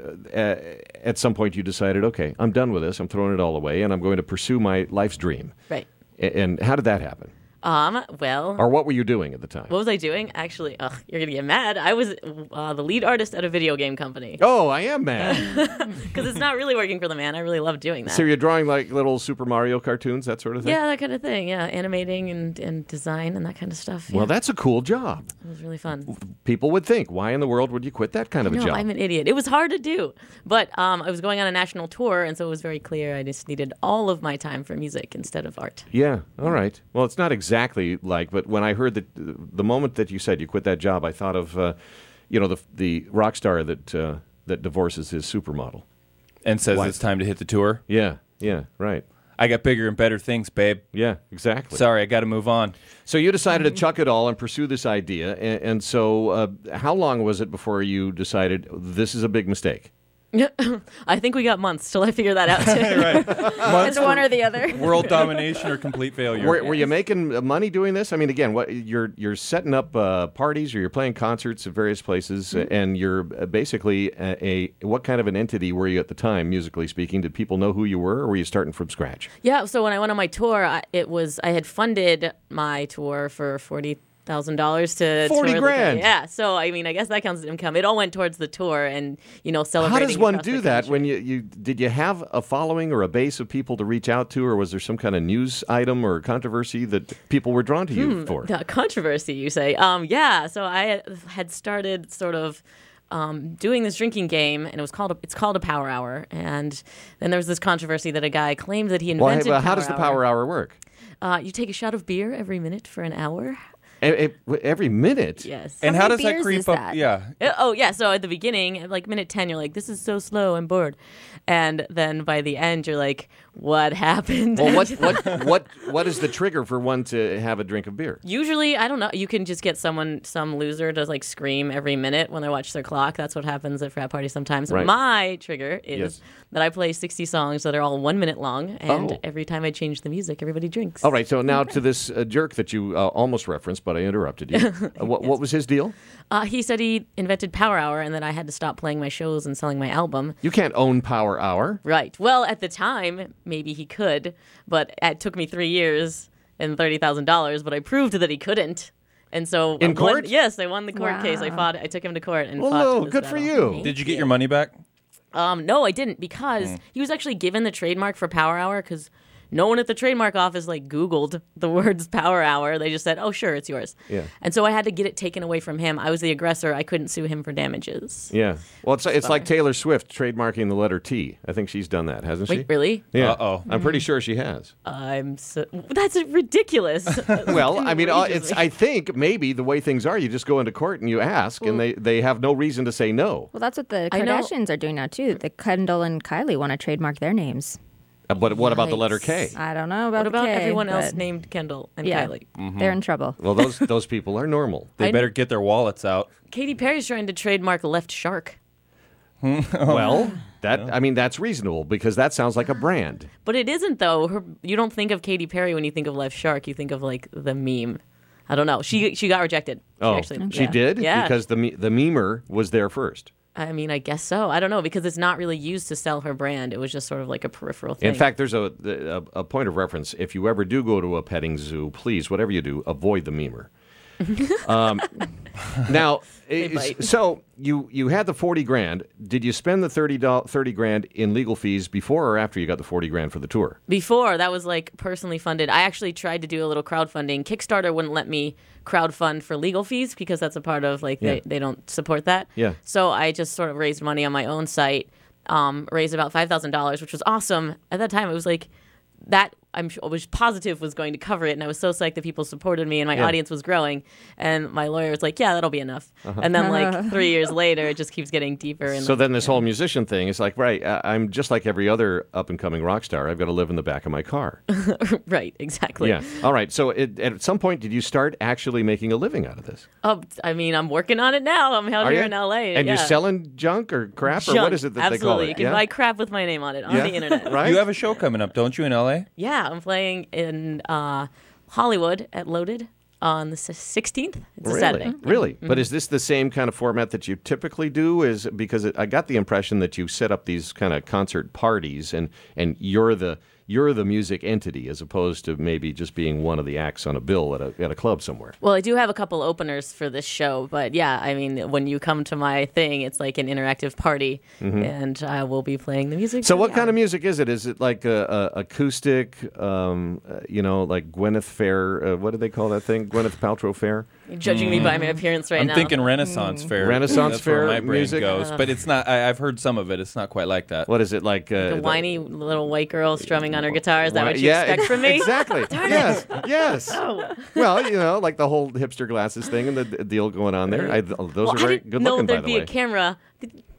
[SPEAKER 1] at some point you decided, okay, I'm done with this. I'm throwing it all away, and I'm going to pursue my life's dream.
[SPEAKER 5] Right.
[SPEAKER 1] And how did that happen?
[SPEAKER 5] Well...
[SPEAKER 1] Or what were you doing at the time?
[SPEAKER 5] What was I doing? Actually, you're going to get mad. I was the lead artist at a video game company.
[SPEAKER 1] Oh, I am mad.
[SPEAKER 5] Because it's not really working for the man. I really love doing that.
[SPEAKER 1] So you're drawing like little Super Mario cartoons, that sort of thing?
[SPEAKER 5] Yeah, that kind of thing. Yeah, animating and design and that kind of stuff. Yeah.
[SPEAKER 1] Well, that's a cool job.
[SPEAKER 5] It was really fun.
[SPEAKER 1] People would think, why in the world would you quit that kind of a job?
[SPEAKER 5] I'm an idiot. It was hard to do. But I was going on a national tour, and so it was very clear I just needed all of my time for music instead of art.
[SPEAKER 1] Yeah, all right. Well, it's not exactly like, but when I heard that the moment that you said you quit that job, I thought of, the rock star that divorces his supermodel
[SPEAKER 3] and says it's time to hit the tour.
[SPEAKER 1] Yeah, right.
[SPEAKER 3] I got bigger and better things, babe.
[SPEAKER 1] Yeah, exactly.
[SPEAKER 3] Sorry, I got to move on.
[SPEAKER 1] So you decided to chuck it all and pursue this idea. And so how long was it before you decided this is a big mistake?
[SPEAKER 5] I think we got months till I figure that out too.
[SPEAKER 3] Right.
[SPEAKER 2] It's one or the other.
[SPEAKER 3] World domination or complete failure.
[SPEAKER 1] Were you making money doing this? I mean, again, you're setting up parties or you're playing concerts at various places, and you're basically what kind of an entity were you at the time, musically speaking? Did people know who you were, or were you starting from scratch?
[SPEAKER 5] Yeah. So when I went on my tour, I had funded my tour for $40,000 to
[SPEAKER 1] $40,000.
[SPEAKER 5] Yeah. So I mean, I guess that counts as income. It all went towards the tour and celebrating.
[SPEAKER 1] How does one
[SPEAKER 5] across
[SPEAKER 1] do
[SPEAKER 5] the
[SPEAKER 1] that
[SPEAKER 5] country.
[SPEAKER 1] when did you have a following or a base of people to reach out to, or was there some kind of news item or controversy that people were drawn to you for?
[SPEAKER 5] The controversy, you say? Yeah. So I had started sort of doing this drinking game, and it's called a Power Hour. And then there was this controversy that a guy claimed that he invented.
[SPEAKER 1] Well, how does the Power Hour work?
[SPEAKER 5] You take a shot of beer every minute for an hour.
[SPEAKER 1] Every minute?
[SPEAKER 5] Yes.
[SPEAKER 3] And
[SPEAKER 2] How
[SPEAKER 3] how
[SPEAKER 2] many
[SPEAKER 3] does that
[SPEAKER 2] beers
[SPEAKER 3] creep
[SPEAKER 2] is
[SPEAKER 3] up?
[SPEAKER 2] that?
[SPEAKER 3] Yeah.
[SPEAKER 5] Oh, yeah. So at the beginning, at like minute 10, you're like, this is so slow. I'm bored. And then by the end, you're like, what happened?
[SPEAKER 1] Well, what is the trigger for one to have a drink of beer?
[SPEAKER 5] Usually, I don't know. You can just get some loser to like scream every minute when they watch their clock. That's what happens at frat parties sometimes.
[SPEAKER 1] Right.
[SPEAKER 5] My trigger is
[SPEAKER 1] Yes.
[SPEAKER 5] that I play 60 songs that are all 1 minute long. And
[SPEAKER 1] Oh.
[SPEAKER 5] every time I change the music, everybody drinks.
[SPEAKER 1] All right, so now to this jerk that you almost referenced, but I interrupted you. What was his deal?
[SPEAKER 5] He said he invented Power Hour and that I had to stop playing my shows and selling my album.
[SPEAKER 1] You can't own Power Hour.
[SPEAKER 5] Right. Well, at the time, maybe he could, but it took me 3 years and $30,000, but I proved that he couldn't. And so
[SPEAKER 1] In court?
[SPEAKER 5] Yes, I won the court case. I took him to court and fought
[SPEAKER 1] Well,
[SPEAKER 5] this
[SPEAKER 1] good for
[SPEAKER 5] battle.
[SPEAKER 1] you.
[SPEAKER 3] Did you get your money back?
[SPEAKER 5] No, I didn't, because he was actually given the trademark for Power Hour because no one at the trademark office like Googled the words Power Hour. They just said, "Oh, sure, it's yours."
[SPEAKER 1] Yeah.
[SPEAKER 5] And so I had to get it taken away from him. I was the aggressor. I couldn't sue him for damages.
[SPEAKER 1] Yeah. Well, it's like Taylor Swift trademarking the letter T. I think she's done that, hasn't she?
[SPEAKER 5] Wait, really?
[SPEAKER 1] Yeah.
[SPEAKER 3] Uh-oh.
[SPEAKER 1] I'm pretty sure she has.
[SPEAKER 5] That's ridiculous.
[SPEAKER 1] Well, I mean,
[SPEAKER 5] Outrageous.
[SPEAKER 1] I think maybe the way things are, you just go into court and you ask, and they have no reason to say no.
[SPEAKER 2] Well, that's what the
[SPEAKER 5] I know.
[SPEAKER 2] Kardashians are doing now, too. The Kendall and Kylie want to trademark their names.
[SPEAKER 1] But what about the letter
[SPEAKER 5] Yikes.
[SPEAKER 1] K?
[SPEAKER 2] I don't know about
[SPEAKER 5] What about
[SPEAKER 2] K,
[SPEAKER 5] everyone else
[SPEAKER 2] but
[SPEAKER 5] named Kendall and
[SPEAKER 2] yeah,
[SPEAKER 5] Kylie?
[SPEAKER 2] they're in trouble.
[SPEAKER 1] Well, those people are normal.
[SPEAKER 3] They
[SPEAKER 5] I-
[SPEAKER 3] better get their wallets out.
[SPEAKER 5] Katy Perry's trying to trademark Left Shark.
[SPEAKER 1] Well, that's reasonable because that sounds like a brand.
[SPEAKER 5] But it isn't, though. You don't think of Katy Perry when you think of Left Shark. You think of, like, the meme. I don't know. She got rejected.
[SPEAKER 1] She did?
[SPEAKER 5] Yeah.
[SPEAKER 1] Because the memer was there first.
[SPEAKER 5] I mean, I guess so. I don't know, because it's not really used to sell her brand. It was just sort of like a peripheral thing.
[SPEAKER 1] In fact, there's a point of reference. If you ever do go to a petting zoo, please, whatever you do, avoid the memer. Now,
[SPEAKER 5] bite.
[SPEAKER 1] so you had the $40,000. Did you spend the $30,000 in legal fees before or after you got the $40,000 for the tour?
[SPEAKER 5] Before, that was like personally funded. I actually tried to do a little crowdfunding. Kickstarter wouldn't let me crowdfund for legal fees because that's a part of, like,
[SPEAKER 1] Yeah.
[SPEAKER 5] they don't support that.
[SPEAKER 1] Yeah.
[SPEAKER 5] So I just sort of raised money on my own site, raised about $5,000, which was awesome. At that time, it was like that I was positive was going to cover it, and I was so psyched that people supported me and my
[SPEAKER 1] Yeah.
[SPEAKER 5] audience was growing. And my lawyer was like, "Yeah, that'll be enough." And then, like 3 years later, it just keeps getting deeper. And
[SPEAKER 1] So then this whole musician thing is like, right, I'm just like every other up-and-coming rock star. I've got to live in the back of my car.
[SPEAKER 5] right, exactly.
[SPEAKER 1] Yeah. All right. So at some point, did you start actually making a living out of this?
[SPEAKER 5] I mean, I'm working on it now. I'm out
[SPEAKER 1] Are
[SPEAKER 5] here
[SPEAKER 1] you?
[SPEAKER 5] in LA.
[SPEAKER 1] And
[SPEAKER 5] yeah.
[SPEAKER 1] you're selling junk or crap, or
[SPEAKER 5] Junk.
[SPEAKER 1] what is it that
[SPEAKER 5] Absolutely.
[SPEAKER 1] they call it?
[SPEAKER 5] You can buy crap with my name on it on
[SPEAKER 1] Yeah.
[SPEAKER 5] the internet.
[SPEAKER 1] Right?
[SPEAKER 3] You have a show coming up, don't you, in L.A.?
[SPEAKER 5] Yeah, I'm playing in Hollywood at Loaded on the 16th. It's a Saturday.
[SPEAKER 1] Really?
[SPEAKER 5] Mm-hmm.
[SPEAKER 1] But is this the same kind of format that you typically do? Because I got the impression that you set up these kind of concert parties and you're the music entity as opposed to maybe just being one of the acts on a bill at a club somewhere.
[SPEAKER 5] Well, I do have a couple openers for this show, but yeah, I mean, when you come to my thing, it's like an interactive party, and I will be playing the music.
[SPEAKER 1] So
[SPEAKER 5] for
[SPEAKER 1] what
[SPEAKER 5] the
[SPEAKER 1] kind
[SPEAKER 5] hour.
[SPEAKER 1] of music is it? Is it like acoustic, like Gwyneth Fair, what do they call that thing? Gwyneth Paltrow Fair?
[SPEAKER 5] You're judging me by my appearance right
[SPEAKER 3] I'm
[SPEAKER 5] now.
[SPEAKER 3] thinking Renaissance Fair.
[SPEAKER 1] Renaissance
[SPEAKER 3] That's where
[SPEAKER 1] Fair
[SPEAKER 3] my brain
[SPEAKER 1] music?
[SPEAKER 3] goes, but it's not. I've heard some of it. It's not quite like that.
[SPEAKER 1] What is it like?
[SPEAKER 5] The whiny little white girl strumming on her guitar. Is that what you
[SPEAKER 1] yeah,
[SPEAKER 5] expect from me?
[SPEAKER 1] Exactly. Yes. Well, like the whole hipster glasses thing and the deal going on there. Those are very good
[SPEAKER 5] No,
[SPEAKER 1] looking, by
[SPEAKER 5] there'd
[SPEAKER 1] the
[SPEAKER 5] be
[SPEAKER 1] way.
[SPEAKER 5] a camera.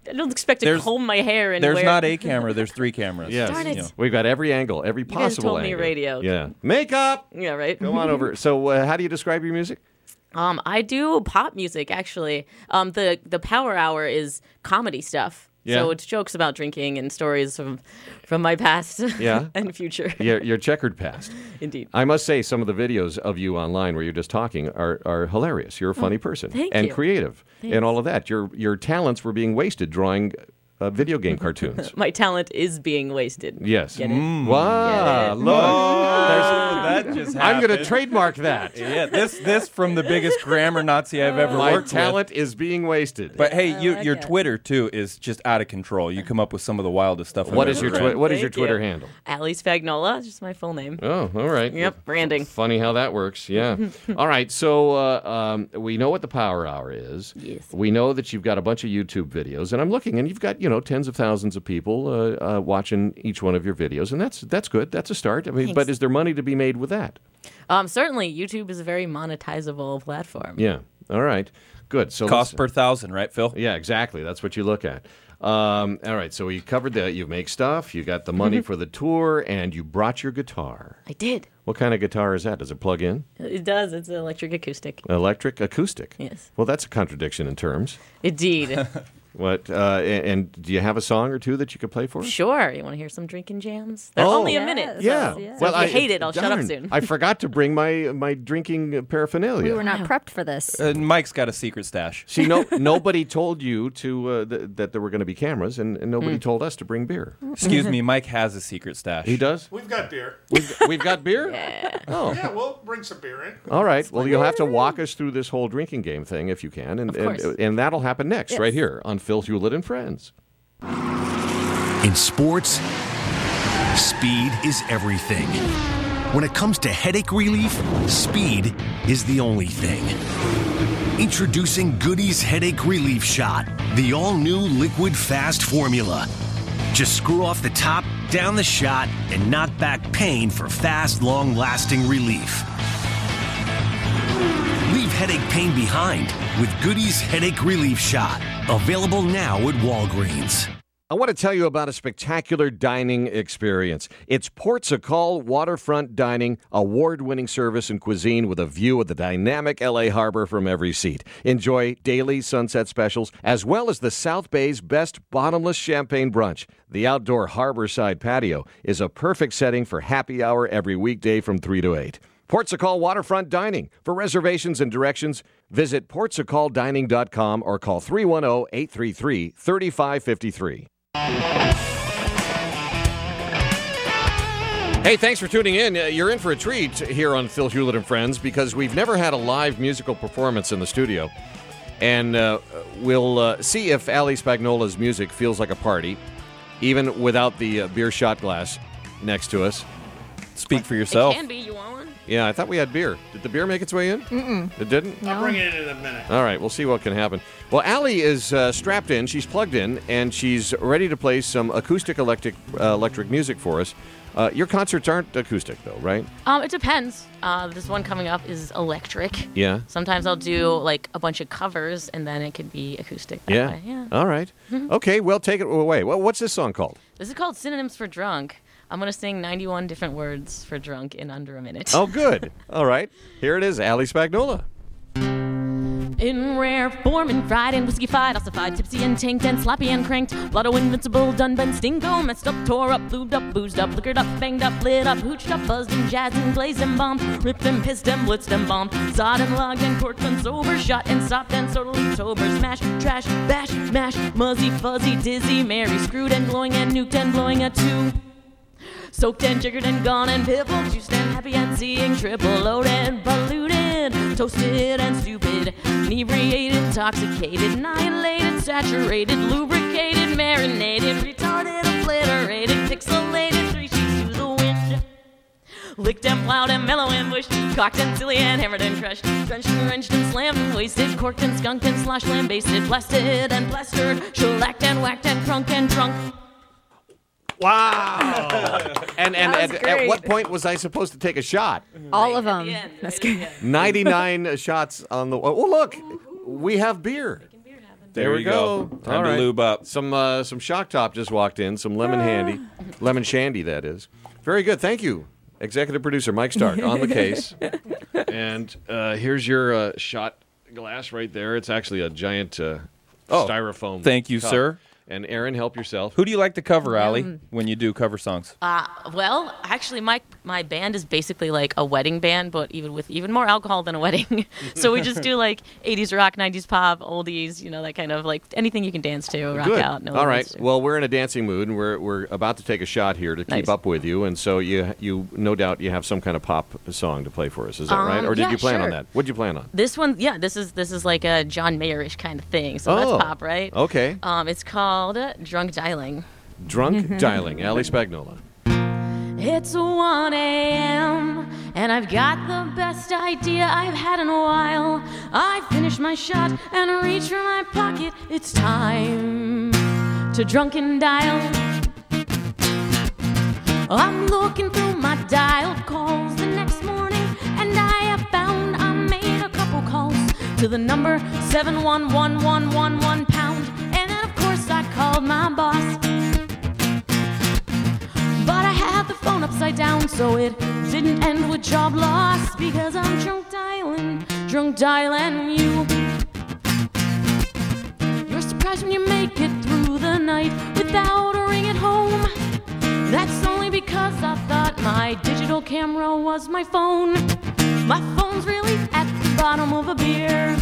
[SPEAKER 5] don't expect to comb my hair and
[SPEAKER 3] There's
[SPEAKER 5] wear...
[SPEAKER 3] not a camera. There's 3 cameras.
[SPEAKER 1] Yes.
[SPEAKER 5] Darn it.
[SPEAKER 1] We've got every angle, every
[SPEAKER 5] You guys
[SPEAKER 1] possible
[SPEAKER 5] told me
[SPEAKER 1] angle.
[SPEAKER 5] radio.
[SPEAKER 1] Yeah. Makeup.
[SPEAKER 5] Yeah, right.
[SPEAKER 1] Go on over. So, how do you describe your music?
[SPEAKER 5] I do pop music, actually. The Power Hour is comedy stuff.
[SPEAKER 1] Yeah.
[SPEAKER 5] So it's jokes about drinking and stories from my past
[SPEAKER 1] Yeah.
[SPEAKER 5] and future.
[SPEAKER 1] Your checkered past.
[SPEAKER 5] Indeed.
[SPEAKER 1] I must say, some of the videos of you online where you're just talking are hilarious. You're a funny person
[SPEAKER 5] thank
[SPEAKER 1] and
[SPEAKER 5] you.
[SPEAKER 1] creative
[SPEAKER 5] Thanks.
[SPEAKER 1] and all of that. Your talents were being wasted drawing video game cartoons.
[SPEAKER 5] My talent is being wasted.
[SPEAKER 1] Yes.
[SPEAKER 5] Get it?
[SPEAKER 1] Wow.
[SPEAKER 5] Get it?
[SPEAKER 1] Look.
[SPEAKER 3] That just happened.
[SPEAKER 1] I'm going to trademark that.
[SPEAKER 3] Yeah, this from the biggest grammar Nazi I've ever
[SPEAKER 1] My
[SPEAKER 3] worked
[SPEAKER 1] talent is being wasted.
[SPEAKER 3] with. But hey, your
[SPEAKER 2] it.
[SPEAKER 3] Twitter too is just out of control. You come up with some of the wildest stuff.
[SPEAKER 1] What
[SPEAKER 3] I've
[SPEAKER 1] is
[SPEAKER 3] ever
[SPEAKER 1] your
[SPEAKER 3] read.
[SPEAKER 1] what is your
[SPEAKER 5] Thank you.
[SPEAKER 1] Twitter handle?
[SPEAKER 5] Ali Spagnola, just my full name.
[SPEAKER 1] Oh, all right.
[SPEAKER 5] Yep, branding.
[SPEAKER 1] Funny how that works. Yeah. All right. So we know what the Power Hour is.
[SPEAKER 5] Yes.
[SPEAKER 1] We know that you've got a bunch of YouTube videos, and I'm looking, and you've got tens of thousands of people watching each one of your videos, and that's good. That's a start. I mean, but
[SPEAKER 5] Thanks.
[SPEAKER 1] is there money to be made with that?
[SPEAKER 5] Certainly, YouTube is a very monetizable platform.
[SPEAKER 1] Yeah. All right. Good. So
[SPEAKER 3] Cost
[SPEAKER 1] let's-
[SPEAKER 3] per thousand, right, Phil?
[SPEAKER 1] Yeah, exactly. That's what you look at. All right. So we covered that. You make stuff. You got the money for the tour, and you brought your guitar.
[SPEAKER 5] I did.
[SPEAKER 1] What kind of guitar is that? Does it plug in?
[SPEAKER 5] It does. It's an electric acoustic.
[SPEAKER 1] Electric, acoustic.
[SPEAKER 5] Yes.
[SPEAKER 1] Well, that's a contradiction in terms.
[SPEAKER 5] Indeed.
[SPEAKER 1] What? And do you have a song or two that you could play for us?
[SPEAKER 5] Sure. You want to hear some drinking jams? They're
[SPEAKER 1] Oh.
[SPEAKER 5] only a minute.
[SPEAKER 1] Yeah.
[SPEAKER 5] So,
[SPEAKER 2] Yeah.
[SPEAKER 5] so if you hate it, I'll shut up
[SPEAKER 1] darn,
[SPEAKER 5] soon.
[SPEAKER 1] I forgot to bring my drinking paraphernalia.
[SPEAKER 2] We were not prepped for this.
[SPEAKER 3] Mike's got a secret stash.
[SPEAKER 1] See, nobody told you to that there were going to be cameras, and nobody told us to bring beer.
[SPEAKER 3] Excuse me, Mike has a secret stash.
[SPEAKER 1] He does.
[SPEAKER 6] We've got beer.
[SPEAKER 1] We've got beer. Oh.
[SPEAKER 6] Yeah, we'll bring some beer in.
[SPEAKER 1] All right. Well, you'll have to walk us through this whole drinking game thing if you can, and
[SPEAKER 5] course.
[SPEAKER 1] and that'll happen next, right here on Phil Hewlett and Friends.
[SPEAKER 7] In sports, speed is everything. When it comes to headache relief, speed is the only thing. Introducing Goody's Headache Relief Shot, the all-new liquid fast formula. Just screw off the top, down the shot, and knock back pain for fast, long-lasting relief. Leave headache pain behind with Goody's Headache Relief Shot. Available now at Walgreens.
[SPEAKER 1] I want to tell you about a spectacular dining experience. It's Portugal Waterfront Dining, award-winning service and cuisine with a view of the dynamic L.A. harbor from every seat. Enjoy daily sunset specials, as well as the South Bay's best bottomless champagne brunch. The outdoor harborside patio is a perfect setting for happy hour every weekday from 3 to 8. Portugal Waterfront Dining. For reservations and directions, visit portugaldining.com or call 310-833-3553. Hey, thanks for tuning in. You're in for a treat here on Phil Hewlett and Friends because we've never had a live musical performance in the studio. And we'll see if Ali Spagnola's music feels like a party, even without the beer shot glass next to us.
[SPEAKER 3] Speak for
[SPEAKER 5] It
[SPEAKER 3] yourself.
[SPEAKER 5] can be. You want one?
[SPEAKER 1] Yeah, I thought we had beer. Did the beer make its way in? Mm-mm. It didn't?
[SPEAKER 6] I'll bring it in a minute.
[SPEAKER 1] All right, we'll see what can happen. Well, Allie is strapped in. She's plugged in, and she's ready to play some acoustic electric music for us. Your concerts aren't acoustic, though, right?
[SPEAKER 5] It depends. This one coming up is electric.
[SPEAKER 1] Yeah.
[SPEAKER 5] Sometimes I'll do like a bunch of covers, and then it could be acoustic. That
[SPEAKER 1] Yeah.
[SPEAKER 5] way. Yeah.
[SPEAKER 1] All right. Okay, well, take it away. Well, what's this song called?
[SPEAKER 5] This is called Synonyms for Drunk. I'm gonna sing 91 different words for drunk in under a minute.
[SPEAKER 1] Oh, good. All right. Here it is, Allie Spagnola.
[SPEAKER 5] In rare form and fried and whiskey fied, ossified, tipsy and tanked and sloppy and cranked. Lotto invincible, done, been stingo, messed up, tore up, lubed up, boozed up, liquored up, banged up, lit up, hooched up, buzzed and jazzed and blazed and bombed, ripped and pissed and blitzed and bombed, zod and logged and corked and sober, shot and stopped and totally sober, smash, trash, bash, mash, muzzy, fuzzy, dizzy, merry, screwed and glowing and nuked and blowing a two. Soaked and jiggered and gone and pippled, juiced and happy and seeing triple loaded, polluted, toasted and stupid, inebriated, intoxicated, annihilated, saturated, lubricated, marinated, retarded, obliterated, pixelated, 3 sheets to the wind. Licked and plowed and mellow and bushed, cocked and silly and hammered and crushed, drenched and wrenched and slammed and wasted, corked and skunked and sloshed, lambasted, blasted and plastered, shellacked and whacked and crunk and drunk.
[SPEAKER 1] Wow. and
[SPEAKER 2] That was
[SPEAKER 1] at
[SPEAKER 2] great.
[SPEAKER 1] what point was I supposed to take a shot?
[SPEAKER 2] All of them.
[SPEAKER 5] Yeah,
[SPEAKER 2] That's good.
[SPEAKER 1] 99 shots on the... Oh, look. We have beer. There we go.
[SPEAKER 3] Time to lube up.
[SPEAKER 1] Some Shock Top just walked in. Some lemon shandy, that is. Very good. Thank you, executive producer Mike Stark, on the case. And here's your shot glass right there. It's actually a giant styrofoam.
[SPEAKER 3] Thank you,
[SPEAKER 1] cup.
[SPEAKER 3] sir.
[SPEAKER 1] And Aaron, help yourself.
[SPEAKER 3] Who do you like to cover, Allie, when you do cover songs?
[SPEAKER 5] Well, actually, my band is basically like a wedding band, but with even more alcohol than a wedding. So we just do like 80s rock, 90s pop, oldies, that kind of like anything you can dance to, rock
[SPEAKER 1] Good.
[SPEAKER 5] out.
[SPEAKER 1] All right. Well, we're in a dancing mood, and we're about to take a shot here to keep up with you. And so you no doubt you have some kind of pop song to play for us. Is that right? Or did you plan on that? What did you plan on?
[SPEAKER 5] This one, this is like a John Mayer-ish kind of thing. So that's pop, right?
[SPEAKER 1] Okay.
[SPEAKER 5] It's called Drunk Dialing.
[SPEAKER 1] Drunk Dialing, Allie Spagnola.
[SPEAKER 5] It's 1 a.m. and I've got the best idea I've had in a while. I finish my shot and reach for my pocket. It's time to drunken dial. I'm looking through my dialed calls the next morning, and I have found I made a couple calls to the number 71111 pound. And then of course I called my boss. But I had the phone upside down, so it didn't end with job loss, because I'm drunk dialing you. You're surprised when you make it through the night without a ring at home. That's only because I thought my digital camera was my phone. My phone's really at the bottom of a beer.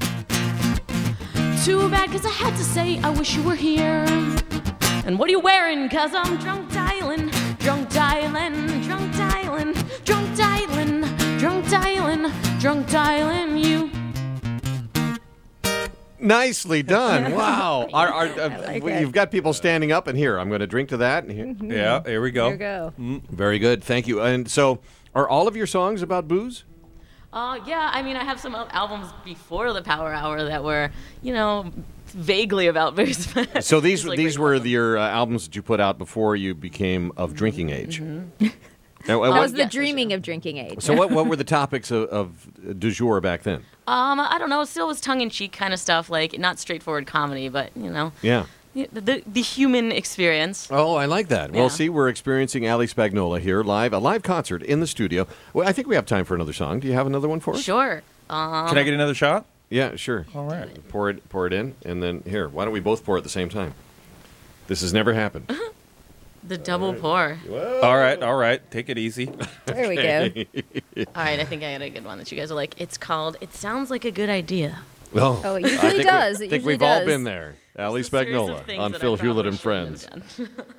[SPEAKER 5] Too bad, cause I had to say I wish you were here. And what are you wearing? Cause I'm drunk dialing, drunk dialing, drunk dialing, drunk dialing, drunk dialing, drunk dialing you.
[SPEAKER 1] Nicely done. Wow. You've got people standing up, and here, I'm going to drink to that. And
[SPEAKER 3] Yeah, here we go.
[SPEAKER 2] Here you go.
[SPEAKER 1] Very good. Thank you. And so, are all of your songs about booze?
[SPEAKER 5] Yeah, I mean, I have some albums before the Power Hour that were, vaguely about booze.
[SPEAKER 1] So these were your albums that you put out before you became of drinking age.
[SPEAKER 5] Mm-hmm.
[SPEAKER 2] That was the dreaming of drinking age.
[SPEAKER 1] So what were the topics of du jour back then?
[SPEAKER 5] I don't know. It still was tongue-in-cheek kind of stuff, like not straightforward comedy, but
[SPEAKER 1] Yeah.
[SPEAKER 5] The human experience.
[SPEAKER 1] Oh, I like that.
[SPEAKER 5] Yeah.
[SPEAKER 1] Well, see, we're experiencing Allie Spagnola here live, a live concert in the studio. Well, I think we have time for another song. Do you have another one for us?
[SPEAKER 5] Sure.
[SPEAKER 3] Can I get another shot?
[SPEAKER 1] Yeah, sure.
[SPEAKER 3] All right.
[SPEAKER 1] Pour it in, and then here. Why don't we both pour at the same time? This has never happened.
[SPEAKER 5] The double pour.
[SPEAKER 3] All right. Take it easy.
[SPEAKER 2] There we go.
[SPEAKER 5] All right, I think I got a good one that you guys are like. It's called "It Sounds Like a Good Idea."
[SPEAKER 2] Oh, it usually does.
[SPEAKER 1] I think we've all been there. Allie
[SPEAKER 5] It's a series of
[SPEAKER 1] Spagnola
[SPEAKER 5] things
[SPEAKER 1] on
[SPEAKER 5] that
[SPEAKER 1] Phil
[SPEAKER 5] I probably
[SPEAKER 1] Hewlett and
[SPEAKER 5] shouldn't
[SPEAKER 1] Friends.
[SPEAKER 5] have done.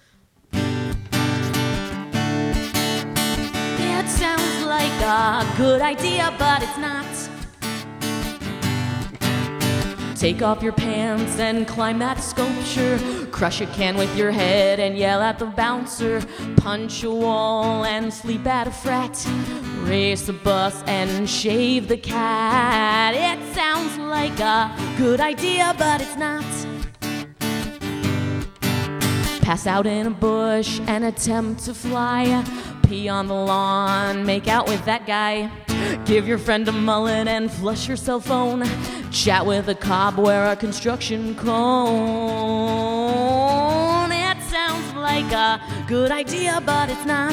[SPEAKER 5] It sounds like a good idea, but it's not. Take off your pants and climb that sculpture. Crush a can with your head and yell at the bouncer. Punch a wall and sleep at a frat. Race a bus and shave the cat. It sounds like a good idea, but it's not. Pass out in a bush and attempt to fly. Pee on the lawn, make out with that guy. Give your friend a mullet and flush your cell phone. Chat with a cop, wear a construction cone. It sounds like a good idea, but it's not.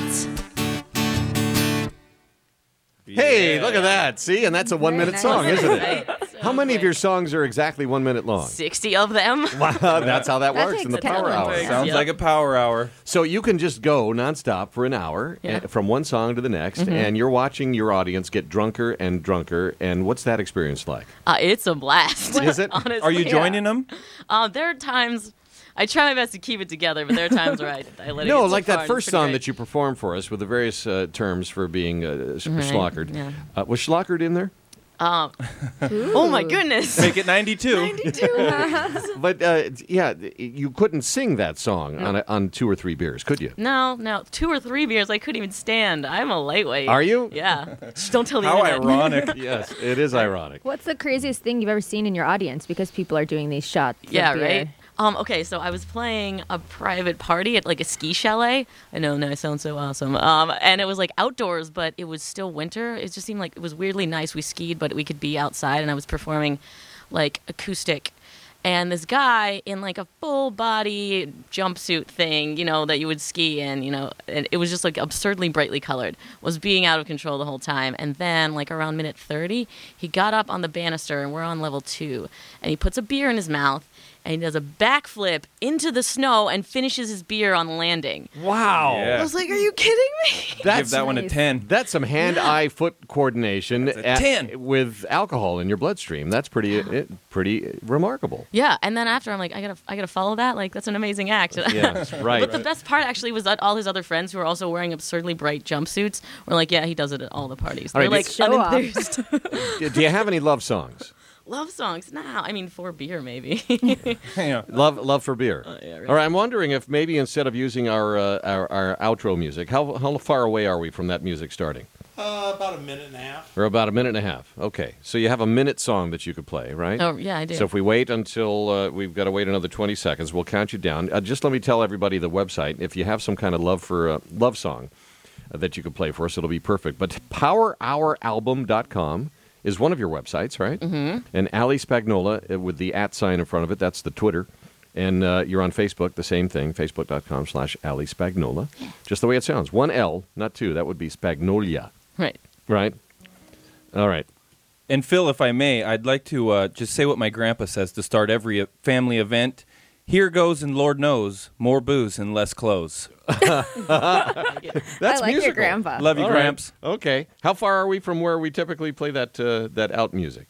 [SPEAKER 1] Hey, look at that. See, and that's a 1 minute
[SPEAKER 2] nice.
[SPEAKER 1] song, isn't it?
[SPEAKER 5] Right?
[SPEAKER 1] How many of your songs are exactly 1 minute long?
[SPEAKER 5] 60 of them.
[SPEAKER 1] Wow, that's how that
[SPEAKER 2] That
[SPEAKER 1] works
[SPEAKER 2] takes
[SPEAKER 1] in the
[SPEAKER 2] care
[SPEAKER 1] power
[SPEAKER 2] of
[SPEAKER 1] hour.
[SPEAKER 2] it.
[SPEAKER 3] Sounds
[SPEAKER 5] Yep.
[SPEAKER 3] like a power hour.
[SPEAKER 1] So you can just go nonstop for an hour
[SPEAKER 5] Yeah.
[SPEAKER 1] from one song to the next, and you're watching your audience get drunker and drunker. And what's that experience like?
[SPEAKER 5] It's a blast.
[SPEAKER 1] Is it?
[SPEAKER 5] Honestly.
[SPEAKER 3] Are you joining them?
[SPEAKER 5] There are times I try my best to keep it together, but there are times where I let it
[SPEAKER 1] No,
[SPEAKER 5] get
[SPEAKER 1] like
[SPEAKER 5] too far,
[SPEAKER 1] that
[SPEAKER 5] and
[SPEAKER 1] first
[SPEAKER 5] it's pretty
[SPEAKER 1] song
[SPEAKER 5] great.
[SPEAKER 1] that you performed for us with the various terms for being schlockered.
[SPEAKER 5] yeah.
[SPEAKER 1] Was schlockered in there?
[SPEAKER 5] Oh my goodness.
[SPEAKER 3] Make it 92.
[SPEAKER 5] 92.
[SPEAKER 1] But yeah, you couldn't sing that song on 2 or 3 beers, could you?
[SPEAKER 5] No, 2 or 3 beers I couldn't even stand. I'm a lightweight.
[SPEAKER 1] Are you?
[SPEAKER 5] Yeah. Just don't tell the
[SPEAKER 3] How
[SPEAKER 5] internet.
[SPEAKER 3] ironic.
[SPEAKER 1] Yes, it is ironic.
[SPEAKER 2] What's the craziest thing you've ever seen in your audience? Because people are doing these shots. of
[SPEAKER 5] Yeah,
[SPEAKER 2] beer.
[SPEAKER 5] right. Okay, so I was playing a private party at like a ski chalet. I know, I sound so awesome. And it was like outdoors, but it was still winter. It just seemed like it was weirdly nice. We skied, but we could be outside, and I was performing like acoustic. And this guy in like a full body jumpsuit thing, that you would ski in, and it was just like absurdly brightly colored, was being out of control the whole time. And then like around minute 30, he got up on the banister, and we're on level 2, and he puts a beer in his mouth, and he does a backflip into the snow and finishes his beer on the landing.
[SPEAKER 1] Wow.
[SPEAKER 5] I was like, are you kidding me?
[SPEAKER 3] Give that one a 10.
[SPEAKER 1] That's some hand-eye-foot coordination
[SPEAKER 3] That's a 10.
[SPEAKER 1] With alcohol in your bloodstream. That's pretty remarkable.
[SPEAKER 5] Yeah, and then after I'm like, I gotta follow that. Like, that's an amazing act.
[SPEAKER 1] Yeah, right.
[SPEAKER 5] But the best part actually was that all his other friends who were also wearing absurdly bright jumpsuits were like, yeah, he does it at all the parties. They're like unenthused.
[SPEAKER 1] Do you have any love songs?
[SPEAKER 5] Love songs? Nah, I mean, for beer maybe.
[SPEAKER 1] Love for beer.
[SPEAKER 5] Yeah, right.
[SPEAKER 1] All right, I'm wondering if maybe instead of using our outro music, how far away are we from that music starting?
[SPEAKER 6] About a minute and a half.
[SPEAKER 1] Or about a minute and a half. Okay, so you have a minute song that you could play, right?
[SPEAKER 5] Oh, yeah, I do.
[SPEAKER 1] So if we wait until we've got to wait another 20 seconds, we'll count you down. Just let me tell everybody the website. If you have some kind of love song that you could play for us, it'll be perfect. But PowerHourAlbum.com is one of your websites, right? Mm-hmm. And Ali Spagnola with the @ sign in front of it, that's the Twitter. And you're on Facebook, the same thing, facebook.com/Ali Spagnola. Just the way it sounds. 1 L, not 2. That would be Spagnolia.
[SPEAKER 5] Right.
[SPEAKER 1] Right? All right.
[SPEAKER 3] And Phil, if I may, I'd like to just say what my grandpa says to start every family event. Here goes, and Lord knows, more booze and less clothes.
[SPEAKER 1] That's
[SPEAKER 2] I like
[SPEAKER 1] musical.
[SPEAKER 2] your grandpa.
[SPEAKER 3] Love you,
[SPEAKER 1] All
[SPEAKER 3] Gramps.
[SPEAKER 1] Right. Okay. How far are we from where we typically play that out music?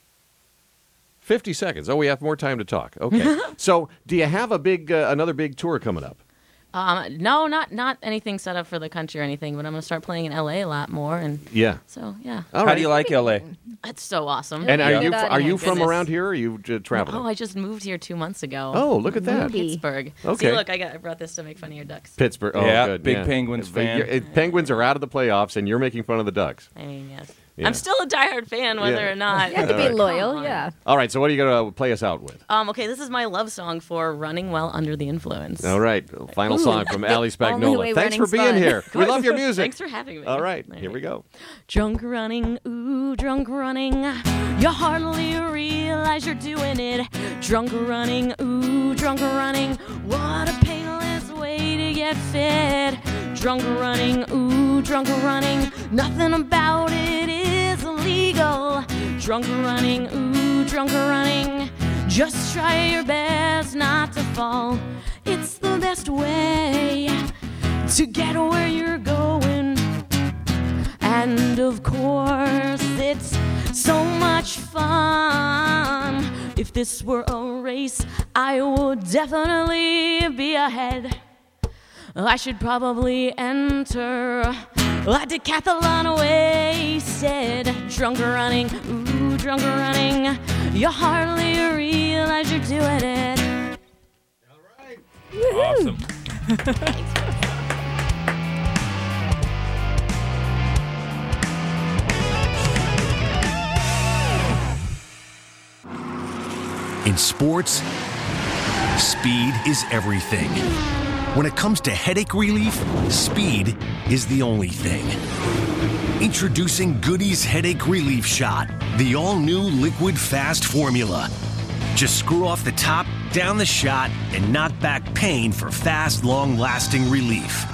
[SPEAKER 1] 50 seconds. Oh, we have more time to talk. Okay. So, do you have a big another big tour coming up?
[SPEAKER 5] No, not anything set up for the country or anything, but I'm going to start playing in LA a lot more. And
[SPEAKER 1] Yeah.
[SPEAKER 5] so, yeah.
[SPEAKER 1] All
[SPEAKER 3] How
[SPEAKER 1] right.
[SPEAKER 3] do you like L.A.?
[SPEAKER 5] It's so awesome.
[SPEAKER 1] And are
[SPEAKER 2] Yeah.
[SPEAKER 1] you
[SPEAKER 2] Oh,
[SPEAKER 1] from
[SPEAKER 5] goodness.
[SPEAKER 1] around here, or are you traveling?
[SPEAKER 5] Oh, I just moved here 2 months ago.
[SPEAKER 1] Oh, look at that.
[SPEAKER 2] Movie.
[SPEAKER 5] Pittsburgh.
[SPEAKER 1] Okay.
[SPEAKER 5] See, look, I brought this to make fun of your Ducks.
[SPEAKER 1] Pittsburgh. Oh,
[SPEAKER 3] Yeah,
[SPEAKER 1] good.
[SPEAKER 3] big Penguins fan.
[SPEAKER 1] Penguins are out of the playoffs, and you're making fun of the Ducks.
[SPEAKER 5] I mean, yes.
[SPEAKER 1] Yeah.
[SPEAKER 5] I'm still a diehard fan, whether
[SPEAKER 1] Yeah.
[SPEAKER 5] or not.
[SPEAKER 2] You have to be
[SPEAKER 1] Alright.
[SPEAKER 2] loyal,
[SPEAKER 5] Come on.
[SPEAKER 2] yeah.
[SPEAKER 1] All right, so what are you going to play us out with?
[SPEAKER 5] Okay, this is my love song for running while under the influence.
[SPEAKER 1] All right, final song from Ali
[SPEAKER 2] only
[SPEAKER 1] Spagnola.
[SPEAKER 2] way
[SPEAKER 1] Thanks for
[SPEAKER 2] running's
[SPEAKER 1] being
[SPEAKER 2] fun.
[SPEAKER 1] here. We love your music.
[SPEAKER 5] Thanks for having me.
[SPEAKER 1] All right, here we go.
[SPEAKER 5] Drunk running, ooh, drunk running. You hardly realize you're doing it. Drunk running, ooh, drunk running. What a painless way to get fit. Drunk running, ooh, drunk running. Nothing about it is illegal. Drunk running, ooh, drunk running. Just try your best not to fall. It's the best way to get where you're going. And of course, it's so much fun. If this were a race, I would definitely be ahead. I should probably enter a decathlon wasted. Drunk running, ooh, drunk running. You hardly realize you're doing it.
[SPEAKER 3] Awesome.
[SPEAKER 7] In sports, speed is everything. When it comes to headache relief, speed is the only thing. Introducing Goody's Headache Relief Shot, the all-new liquid fast formula. Just screw off the top, down the shot, and knock back pain for fast, long-lasting relief.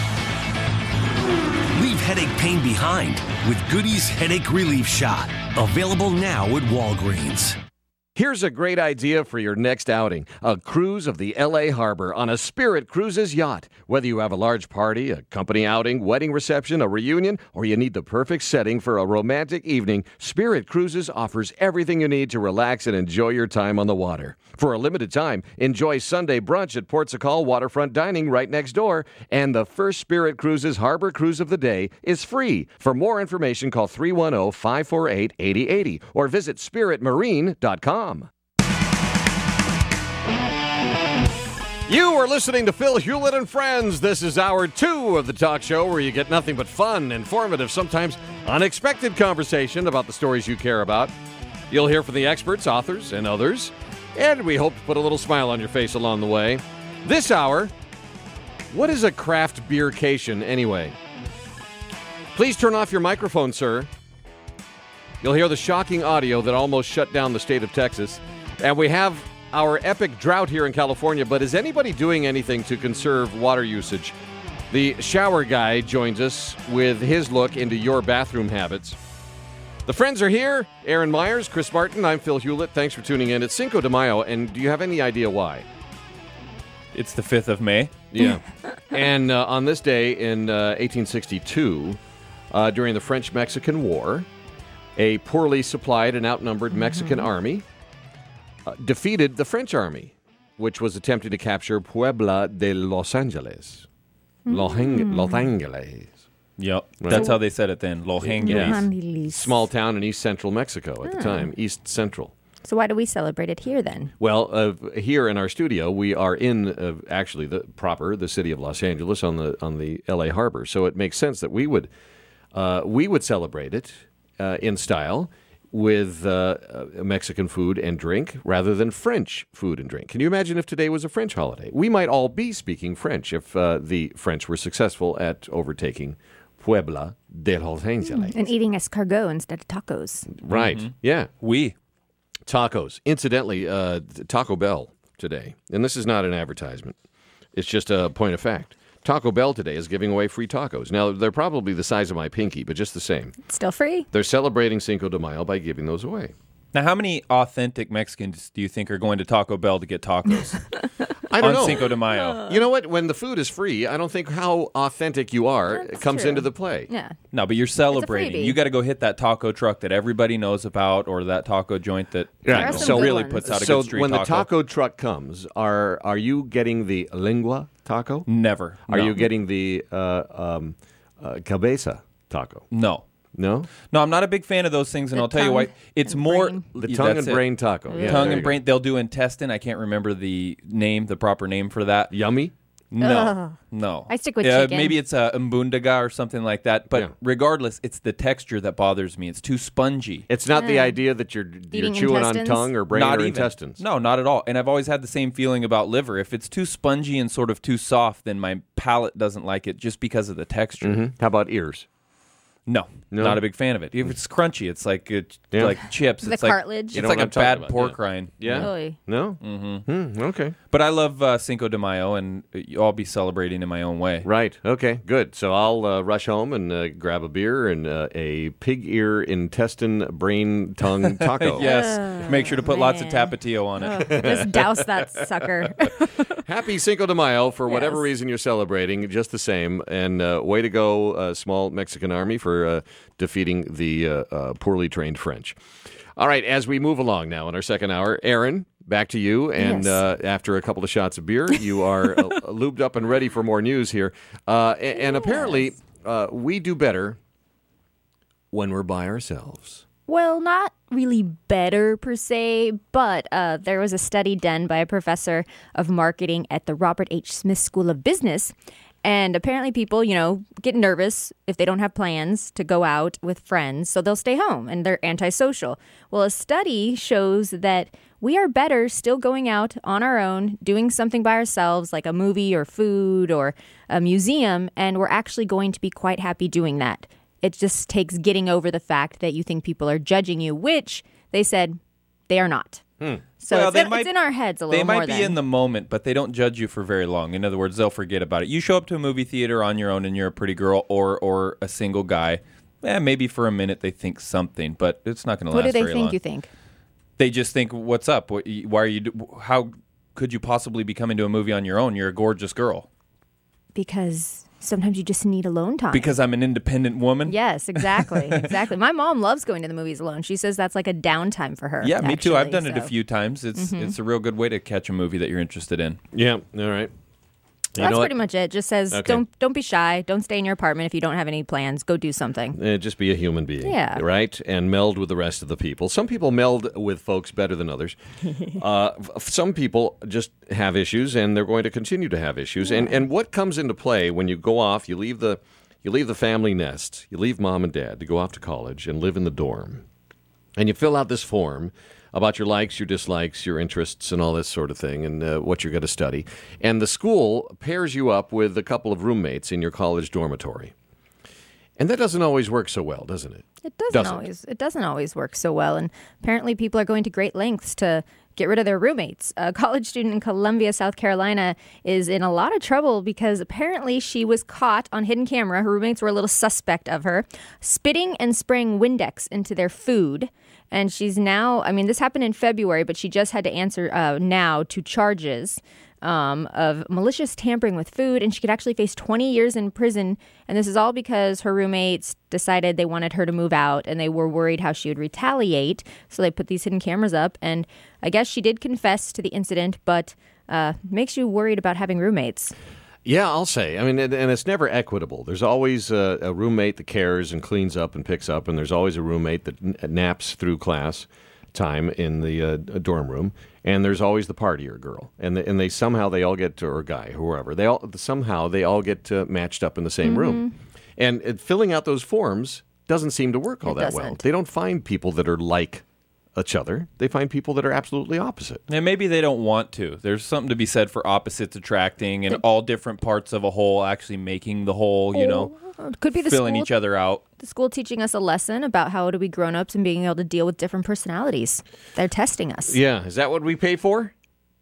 [SPEAKER 7] Leave headache pain behind with Goody's Headache Relief Shot. Available now at Walgreens.
[SPEAKER 1] Here's a great idea for your next outing. A cruise of the L.A. Harbor on a Spirit Cruises yacht. Whether you have a large party, a company outing, wedding reception, a reunion, or you need the perfect setting for a romantic evening, Spirit Cruises offers everything you need to relax and enjoy your time on the water. For a limited time, enjoy Sunday brunch at Port Sacal Waterfront Dining right next door. And the first Spirit Cruises Harbor Cruise of the day is free. For more information, call 310-548-8080 or visit spiritmarine.com. You are listening to Phil Hewlett and Friends. This is hour 2 of the talk show where you get nothing but fun, informative, sometimes unexpected conversation about the stories you care about. You'll hear from the experts, authors, and others. And we hope to put a little smile on your face along the way. This hour, what is a craft beercation anyway? Please turn off your microphone, sir. You'll hear the shocking audio that almost shut down the state of Texas. And we have our epic drought here in California, but is anybody doing anything to conserve water usage? The shower guy joins us with his look into your bathroom habits. The friends are here. Aaron Myers, Chris Martin, I'm Phil Hewlett. Thanks for tuning in. It's Cinco de Mayo, and do you have any idea why?
[SPEAKER 3] It's the 5th of May.
[SPEAKER 1] Yeah. And on this day in 1862, during the French-Mexican War, a poorly supplied and outnumbered Mexican army defeated the French army, which was attempting to capture Puebla de Los Angeles. Los Angeles.
[SPEAKER 3] Yep.
[SPEAKER 1] Right.
[SPEAKER 3] That's how they said it then. Los Angeles.
[SPEAKER 1] Small town in east central Mexico at the time, East Central.
[SPEAKER 2] So why do we celebrate it here then?
[SPEAKER 1] Well, here in our studio, we are in actually the city of Los Angeles on the L.A. Harbor. So it makes sense that we would celebrate it in style with Mexican food and drink rather than French food and drink. Can you imagine if today was a French holiday? We might all be speaking French if the French were successful at overtaking Puebla de Los Angeles.
[SPEAKER 2] And eating escargot instead of tacos.
[SPEAKER 1] Right, yeah.
[SPEAKER 3] Oui.
[SPEAKER 1] Tacos. Incidentally, Taco Bell today, and this is not an advertisement, it's just a point of fact. Taco Bell today is giving away free tacos. Now, they're probably the size of my pinky, but just the same.
[SPEAKER 2] It's still free.
[SPEAKER 1] They're celebrating Cinco de Mayo by giving those away.
[SPEAKER 3] Now, how many authentic Mexicans do you think are going to Taco Bell to get tacos?
[SPEAKER 1] I don't know.
[SPEAKER 3] On Cinco de Mayo.
[SPEAKER 1] You know what? When the food is free, I don't think how authentic you are comes into the play.
[SPEAKER 2] Yeah.
[SPEAKER 3] No, but you're celebrating.
[SPEAKER 2] freebie.
[SPEAKER 3] You got to go hit that taco truck that everybody knows about, or that taco joint that
[SPEAKER 1] Yeah.
[SPEAKER 2] So
[SPEAKER 3] really
[SPEAKER 2] good
[SPEAKER 3] puts out a
[SPEAKER 1] So
[SPEAKER 3] good street
[SPEAKER 1] when
[SPEAKER 3] taco.
[SPEAKER 1] the taco truck comes, are you getting the lengua taco?
[SPEAKER 3] Never.
[SPEAKER 1] Are
[SPEAKER 3] No.
[SPEAKER 1] you getting the cabeza taco?
[SPEAKER 3] No.
[SPEAKER 1] No?
[SPEAKER 3] No, I'm not a big fan of those things, and
[SPEAKER 2] The
[SPEAKER 3] I'll tell you why.
[SPEAKER 2] tongue
[SPEAKER 3] It's
[SPEAKER 2] and
[SPEAKER 3] more
[SPEAKER 2] brain.
[SPEAKER 1] The tongue
[SPEAKER 3] that's
[SPEAKER 1] and
[SPEAKER 3] it.
[SPEAKER 1] brain taco. Yeah,
[SPEAKER 3] Tongue
[SPEAKER 1] there
[SPEAKER 3] and
[SPEAKER 1] you
[SPEAKER 3] brain. They'll do intestine. I can't remember the proper name for that.
[SPEAKER 1] go. Yummy?
[SPEAKER 3] No, no.
[SPEAKER 2] I stick with chicken.
[SPEAKER 3] Maybe it's a mbundaga or something like that. But
[SPEAKER 1] Yeah.
[SPEAKER 3] regardless, it's the texture that bothers me. It's too spongy.
[SPEAKER 1] It's not the idea that you're
[SPEAKER 2] Eating
[SPEAKER 1] chewing
[SPEAKER 2] intestines?
[SPEAKER 1] on tongue or brain
[SPEAKER 3] Not
[SPEAKER 1] or
[SPEAKER 3] even.
[SPEAKER 1] intestines.
[SPEAKER 3] No, not at all. And I've always had the same feeling about liver. If it's too spongy and sort of too soft, then my palate doesn't like it just because of the texture.
[SPEAKER 1] Mhm. How about ears?
[SPEAKER 3] No,
[SPEAKER 1] No?
[SPEAKER 3] not a big fan of it. If it's crunchy, it's like
[SPEAKER 1] Yeah.
[SPEAKER 3] like chips.
[SPEAKER 2] The
[SPEAKER 3] it's like
[SPEAKER 2] cartilage.
[SPEAKER 1] You
[SPEAKER 3] It's
[SPEAKER 1] know
[SPEAKER 3] like
[SPEAKER 1] what
[SPEAKER 3] a
[SPEAKER 1] I'm talking
[SPEAKER 3] bad
[SPEAKER 1] about,
[SPEAKER 3] pork
[SPEAKER 1] yeah.
[SPEAKER 3] rind.
[SPEAKER 1] Yeah?
[SPEAKER 2] Really?
[SPEAKER 1] No? Mm-hmm. Okay.
[SPEAKER 3] But I love Cinco de Mayo, and I'll be celebrating in my own way.
[SPEAKER 1] Right. Okay. Good. So I'll rush home and grab a beer and a pig ear intestine brain tongue taco.
[SPEAKER 3] Yes. Make sure to put lots of
[SPEAKER 2] man.
[SPEAKER 3] tapatio on it.
[SPEAKER 2] Just douse that sucker.
[SPEAKER 1] Happy Cinco de Mayo for whatever
[SPEAKER 2] Yes.
[SPEAKER 1] reason you're celebrating, just the same. And way to go, small Mexican army, for defeating the poorly trained French. All right, as we move along now in our second hour, Aaron, back to you. And
[SPEAKER 2] Yes.
[SPEAKER 1] after a couple of shots of beer, you are lubed up and ready for more news here. And apparently, we do better when we're by ourselves.
[SPEAKER 2] Well, not really better per se, but there was a study done by a professor of marketing at the Robert H. Smith School of Business. And apparently people, get nervous if they don't have plans to go out with friends, so they'll stay home and they're antisocial. Well, a study shows that we are better still going out on our own, doing something by ourselves, like a movie or food or a museum, and we're actually going to be quite happy doing that. It just takes getting over the fact that you think people are judging you, which they said they are not. So
[SPEAKER 3] Well,
[SPEAKER 2] it's in our heads a little
[SPEAKER 3] They
[SPEAKER 2] more
[SPEAKER 3] might be in the moment, but they don't judge you for very long. In other words, they'll forget about it. You show up to a movie theater on your own and you're a pretty girl or a single guy. Maybe for a minute they think something, but it's not going to
[SPEAKER 2] What
[SPEAKER 3] last
[SPEAKER 2] do they
[SPEAKER 3] very
[SPEAKER 2] think
[SPEAKER 3] long.
[SPEAKER 2] you think?
[SPEAKER 3] They just think, what's up? Why are you? How could you possibly be coming to a movie on your own? You're a gorgeous girl.
[SPEAKER 2] Because sometimes you just need alone time.
[SPEAKER 3] Because I'm an independent woman?
[SPEAKER 2] Yes, exactly. Exactly. My mom loves going to the movies alone. She says that's like a downtime for her.
[SPEAKER 3] Yeah, me too. I've done it a
[SPEAKER 2] so.
[SPEAKER 3] few times. It's a real good way to catch a movie that you're interested in.
[SPEAKER 1] Yeah, all right. You
[SPEAKER 2] That's
[SPEAKER 1] know
[SPEAKER 2] pretty
[SPEAKER 1] what?
[SPEAKER 2] much it. Just says
[SPEAKER 1] Okay.
[SPEAKER 2] don't be shy. Don't stay in your apartment if you don't have any plans. Go do something.
[SPEAKER 1] Just be a human being.
[SPEAKER 2] Yeah.
[SPEAKER 1] Right? And meld with the rest of the people. Some people meld with folks better than others. Some people just have issues, and they're going to continue to have issues. And what comes into play when you go off, you leave the family nest, you leave mom and dad to go off to college and live in the dorm. And you fill out this form about your likes, your dislikes, your interests, and all this sort of thing, and what you're going to study. And the school pairs you up with a couple of roommates in your college dormitory. And that doesn't always work so well, doesn't it?
[SPEAKER 2] It doesn't always work so well. And apparently people are going to great lengths to get rid of their roommates. A college student in Columbia, South Carolina, is in a lot of trouble because apparently she was caught on hidden camera. Her roommates were a little suspect of her, spitting and spraying Windex into their food. And she's now, I mean, this happened in February, but she just had to answer now to charges of malicious tampering with food, and she could actually face 20 years in prison. And this is all because her roommates decided they wanted her to move out, and they were worried how she would retaliate. So they put these hidden cameras up, and I guess she did confess to the incident, but makes you worried about having roommates.
[SPEAKER 1] Yeah, I'll say. I mean, and it's never equitable. There's always a roommate that cares and cleans up and picks up, and there's always a roommate that naps through class time in the dorm room, and there's always the partier girl, and they somehow they all get, or guy, whoever, they all get matched up in the same room, and filling out those forms doesn't seem to work all that well. They don't find people that are like each other. They find people that are absolutely opposite.
[SPEAKER 3] And maybe they don't want to. There's something to be said for opposites attracting and all different parts of a whole actually making the whole,
[SPEAKER 2] could be the
[SPEAKER 3] filling
[SPEAKER 2] school,
[SPEAKER 3] each other out.
[SPEAKER 2] The school teaching us a lesson about how to be grown-ups and being able to deal with different personalities. They're testing us.
[SPEAKER 1] Yeah. Is that what we pay for?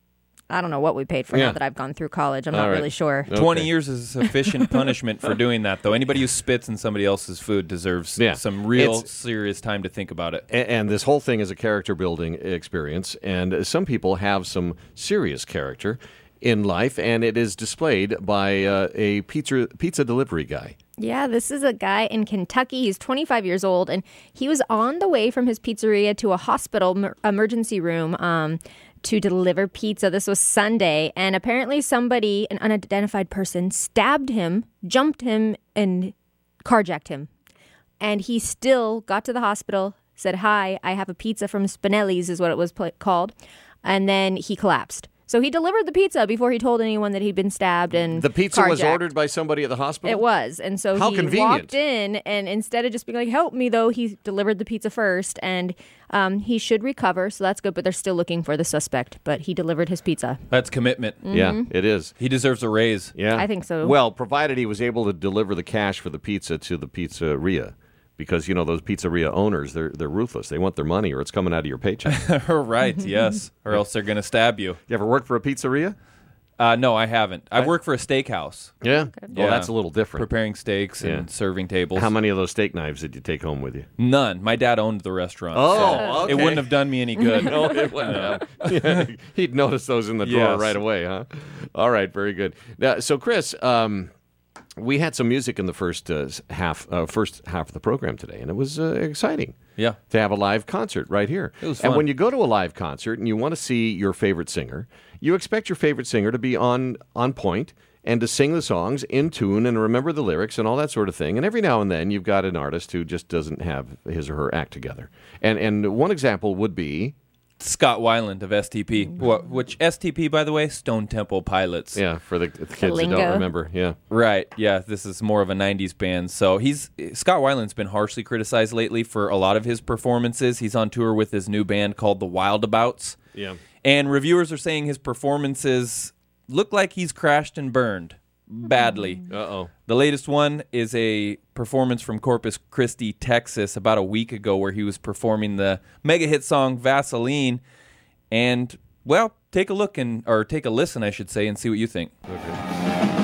[SPEAKER 2] I don't know what we paid for now that I've gone through college. I'm not really sure.
[SPEAKER 1] Okay.
[SPEAKER 3] 20 years is sufficient punishment for doing that, though. Anybody who spits in somebody else's food deserves some real serious time to think about it. And
[SPEAKER 1] this whole thing is a character-building experience, and some people have some serious character in life, and it is displayed by a pizza delivery guy.
[SPEAKER 2] Yeah, this is a guy in Kentucky. He's 25 years old, and he was on the way from his pizzeria to a hospital emergency room to deliver pizza. This was Sunday, and apparently somebody, an unidentified person, stabbed him, jumped him, and carjacked him. And he still got to the hospital, said, "Hi, I have a pizza from Spinelli's," is what it was called, and then he collapsed. So he delivered the pizza before he told anyone that he'd been stabbed and
[SPEAKER 1] the pizza
[SPEAKER 2] carjacked.
[SPEAKER 1] Was ordered by somebody at the hospital?
[SPEAKER 2] It was. And so
[SPEAKER 1] How
[SPEAKER 2] he
[SPEAKER 1] convenient.
[SPEAKER 2] Walked in, and instead of just being like, "Help me," though, he delivered the pizza first, and he should recover, so that's good, but they're still looking for the suspect. But he delivered his pizza.
[SPEAKER 3] That's commitment.
[SPEAKER 2] Mm-hmm.
[SPEAKER 1] Yeah, it is.
[SPEAKER 3] He deserves a raise.
[SPEAKER 1] Yeah,
[SPEAKER 2] I think so.
[SPEAKER 1] Well, provided he was able to deliver the cash for the pizza to the pizzeria. Because, those pizzeria owners, they're ruthless. They want their money or it's coming out of your paycheck.
[SPEAKER 3] Right, yes. Or else they're going to stab you.
[SPEAKER 1] You ever worked for a pizzeria?
[SPEAKER 3] No, I haven't. I've worked for a steakhouse.
[SPEAKER 1] Yeah?
[SPEAKER 2] Okay.
[SPEAKER 1] Well, that's a little different.
[SPEAKER 3] Preparing steaks and serving tables.
[SPEAKER 1] How many of those steak knives did you take home with you?
[SPEAKER 3] None. My dad owned the restaurant.
[SPEAKER 1] Oh, okay.
[SPEAKER 3] It wouldn't have done me any good.
[SPEAKER 1] No, it wouldn't have. Yeah, he'd notice those in the drawer right away, huh? All right, very good. Now, so, Chris, we had some music in the first half of the program today, and it was exciting.
[SPEAKER 3] Yeah,
[SPEAKER 1] to have a live concert right here.
[SPEAKER 3] It was fun.
[SPEAKER 1] And when you go to a live concert and you want to see your favorite singer, you expect your favorite singer to be on point and to sing the songs in tune and remember the lyrics and all that sort of thing. And every now and then you've got an artist who just doesn't have his or her act together. And one example would be
[SPEAKER 3] Scott Weiland of STP, which STP, by the way, Stone Temple Pilots.
[SPEAKER 1] Yeah, for the kids that don't remember. Yeah,
[SPEAKER 3] right. Yeah, this is more of a '90s band. So Scott Weiland's been harshly criticized lately for a lot of his performances. He's on tour with his new band called the Wildabouts.
[SPEAKER 1] Yeah,
[SPEAKER 3] and reviewers are saying his performances look like he's crashed and burned badly.
[SPEAKER 1] Uh-oh.
[SPEAKER 3] The latest one is a performance from Corpus Christi, Texas, about a week ago, where he was performing the mega hit song Vaseline. And, well, take a listen, I should say, and see what you think.
[SPEAKER 1] Okay.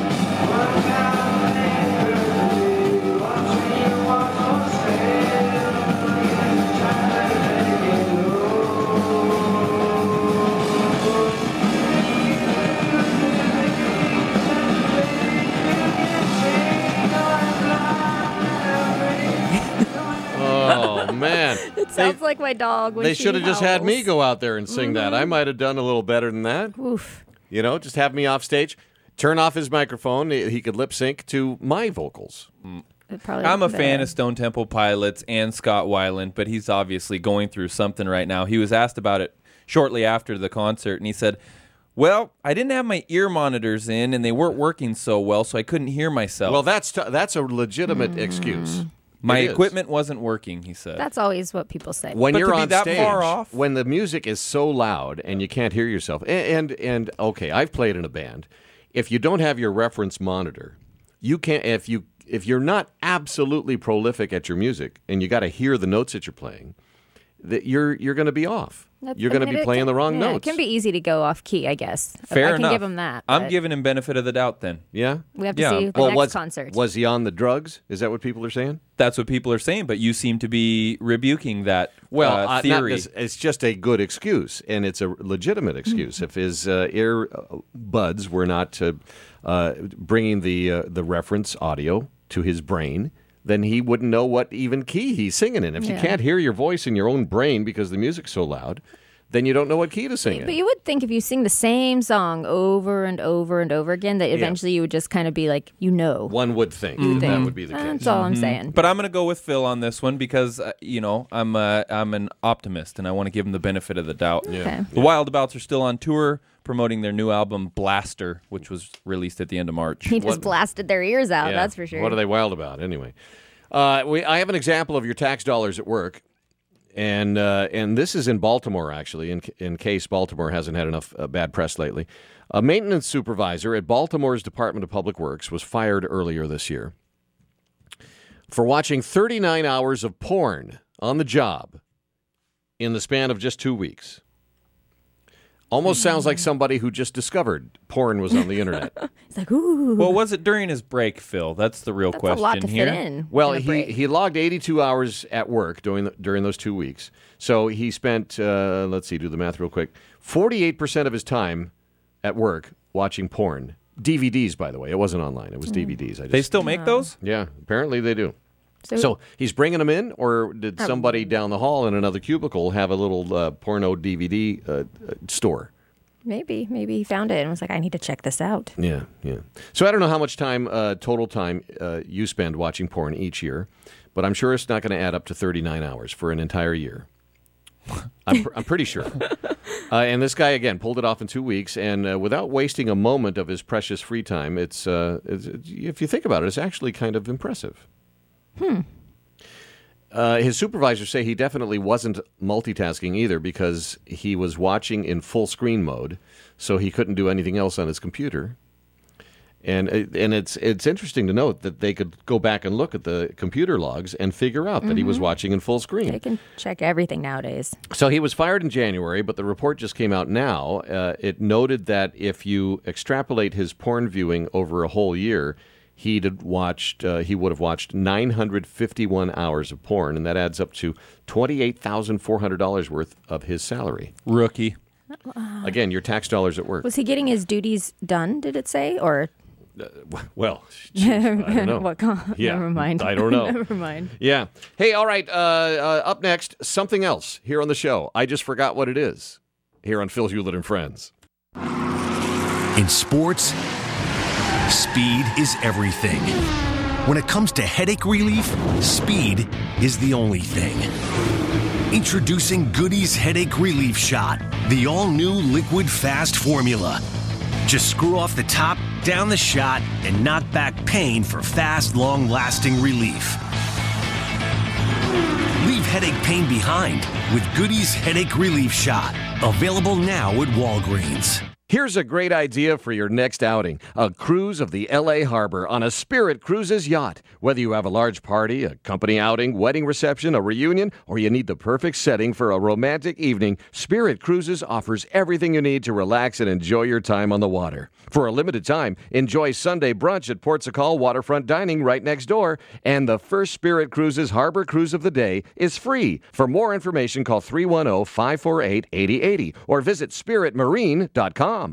[SPEAKER 1] Man,
[SPEAKER 2] it sounds like my dog. When
[SPEAKER 1] they should have just had me go out there and sing that. I might have done a little better than that.
[SPEAKER 2] Oof.
[SPEAKER 1] Just have me off stage, turn off his microphone. He could lip sync to my vocals.
[SPEAKER 3] I'm a fan of Stone Temple Pilots and Scott Weiland, but he's obviously going through something right now. He was asked about it shortly after the concert, and he said, "Well, I didn't have my ear monitors in, and they weren't working so well, so I couldn't hear myself."
[SPEAKER 1] Well, that's a legitimate excuse.
[SPEAKER 3] My equipment wasn't working, he said.
[SPEAKER 2] That's always what people say.
[SPEAKER 1] When you're on
[SPEAKER 3] that
[SPEAKER 1] stage,
[SPEAKER 3] far off,
[SPEAKER 1] when the music is so loud and you can't hear yourself, and okay, I've played in a band. If you don't have your reference monitor, you can't. If you're not absolutely prolific at your music and you got to hear the notes that you're playing, that you're going to be off. You're going to be playing the wrong notes.
[SPEAKER 2] It can be easy to go off key, I guess.
[SPEAKER 3] Fair
[SPEAKER 2] I
[SPEAKER 3] enough.
[SPEAKER 2] can give him that.
[SPEAKER 3] I'm giving him benefit of the doubt then.
[SPEAKER 1] Yeah?
[SPEAKER 2] We have to see the next concert.
[SPEAKER 1] Was he on the drugs? Is that what people are saying?
[SPEAKER 3] That's what people are saying, but you seem to be rebuking that theory.
[SPEAKER 1] It's just a good excuse, and it's a legitimate excuse. If his ear buds were not bringing the reference audio to his brain, then he wouldn't know what even key he's singing in. If you can't hear your voice in your own brain because the music's so loud, then you don't know what key to sing in.
[SPEAKER 2] But you would think if you sing the same song over and over and over again, that eventually you would just kind of be like, One
[SPEAKER 1] would think that would be the case.
[SPEAKER 2] That's all I'm saying.
[SPEAKER 3] But I'm going to go with Phil on this one because, I'm an optimist, and I want to give him the benefit of the doubt.
[SPEAKER 1] Yeah.
[SPEAKER 2] Okay.
[SPEAKER 3] The Wildabouts are still on tour, promoting their new album, Blaster, which was released at the end of March.
[SPEAKER 2] He just blasted their ears out, that's for sure.
[SPEAKER 1] What are they wild about, anyway? I have an example of your tax dollars at work, and this is in Baltimore, actually, in case Baltimore hasn't had enough bad press lately. A maintenance supervisor at Baltimore's Department of Public Works was fired earlier this year for watching 39 hours of porn on the job in the span of just 2 weeks. Almost sounds like somebody who just discovered porn was on the internet.
[SPEAKER 2] It's like, ooh.
[SPEAKER 3] Well, was it during his break, Phil? That's the real question
[SPEAKER 2] a lot to
[SPEAKER 3] here.
[SPEAKER 2] fit in.
[SPEAKER 1] Well, he logged 82 hours at work during those 2 weeks. So he spent, let's see, do the math real quick, 48% of his time at work watching porn. DVDs, by the way. It wasn't online. It was DVDs.
[SPEAKER 3] They still make those?
[SPEAKER 1] Yeah, apparently they do. So he's bringing them in, or did somebody down the hall in another cubicle have a little porno DVD store?
[SPEAKER 2] Maybe he found it and was like, I need to check this out.
[SPEAKER 1] Yeah. So I don't know how much time, total time, you spend watching porn each year, but I'm sure it's not going to add up to 39 hours for an entire year. I'm pretty sure. And this guy, again, pulled it off in 2 weeks, and without wasting a moment of his precious free time, it's if you think about it, it's actually kind of impressive. His supervisors say he definitely wasn't multitasking either because he was watching in full screen mode, so he couldn't do anything else on his computer. And it's interesting to note that they could go back and look at the computer logs and figure out that he was watching in full screen.
[SPEAKER 2] They can check everything nowadays.
[SPEAKER 1] So he was fired in January, but the report just came out now. It noted that if you extrapolate his porn viewing over a whole year, he would have watched 951 hours of porn, and that adds up to $28,400 worth of his salary.
[SPEAKER 3] Rookie.
[SPEAKER 1] Again, your tax dollars at work.
[SPEAKER 2] Was he getting his duties done, did it say? Or
[SPEAKER 1] well, geez, I don't know.
[SPEAKER 2] Never mind.
[SPEAKER 1] I don't know.
[SPEAKER 2] Never mind.
[SPEAKER 1] Yeah. Hey, all right. Up next, something else here on the show. I just forgot what it is here on Phil Hewlett and Friends.
[SPEAKER 7] In sports, speed is everything. When it comes to headache relief, speed is the only thing. Introducing Goody's Headache Relief Shot, the all-new liquid fast formula. Just screw off the top, down the shot, and knock back pain for fast, long-lasting relief. Leave headache pain behind with Goody's Headache Relief Shot. Available now at Walgreens.
[SPEAKER 1] Here's a great idea for your next outing. A cruise of the L.A. Harbor on a Spirit Cruises yacht. Whether you have a large party, a company outing, wedding reception, a reunion, or you need the perfect setting for a romantic evening, Spirit Cruises offers everything you need to relax and enjoy your time on the water. For a limited time, enjoy Sunday brunch at Port Sacal Waterfront Dining right next door, and the first Spirit Cruises Harbor Cruise of the day is free. For more information, call 310-548-8080 or visit spiritmarine.com.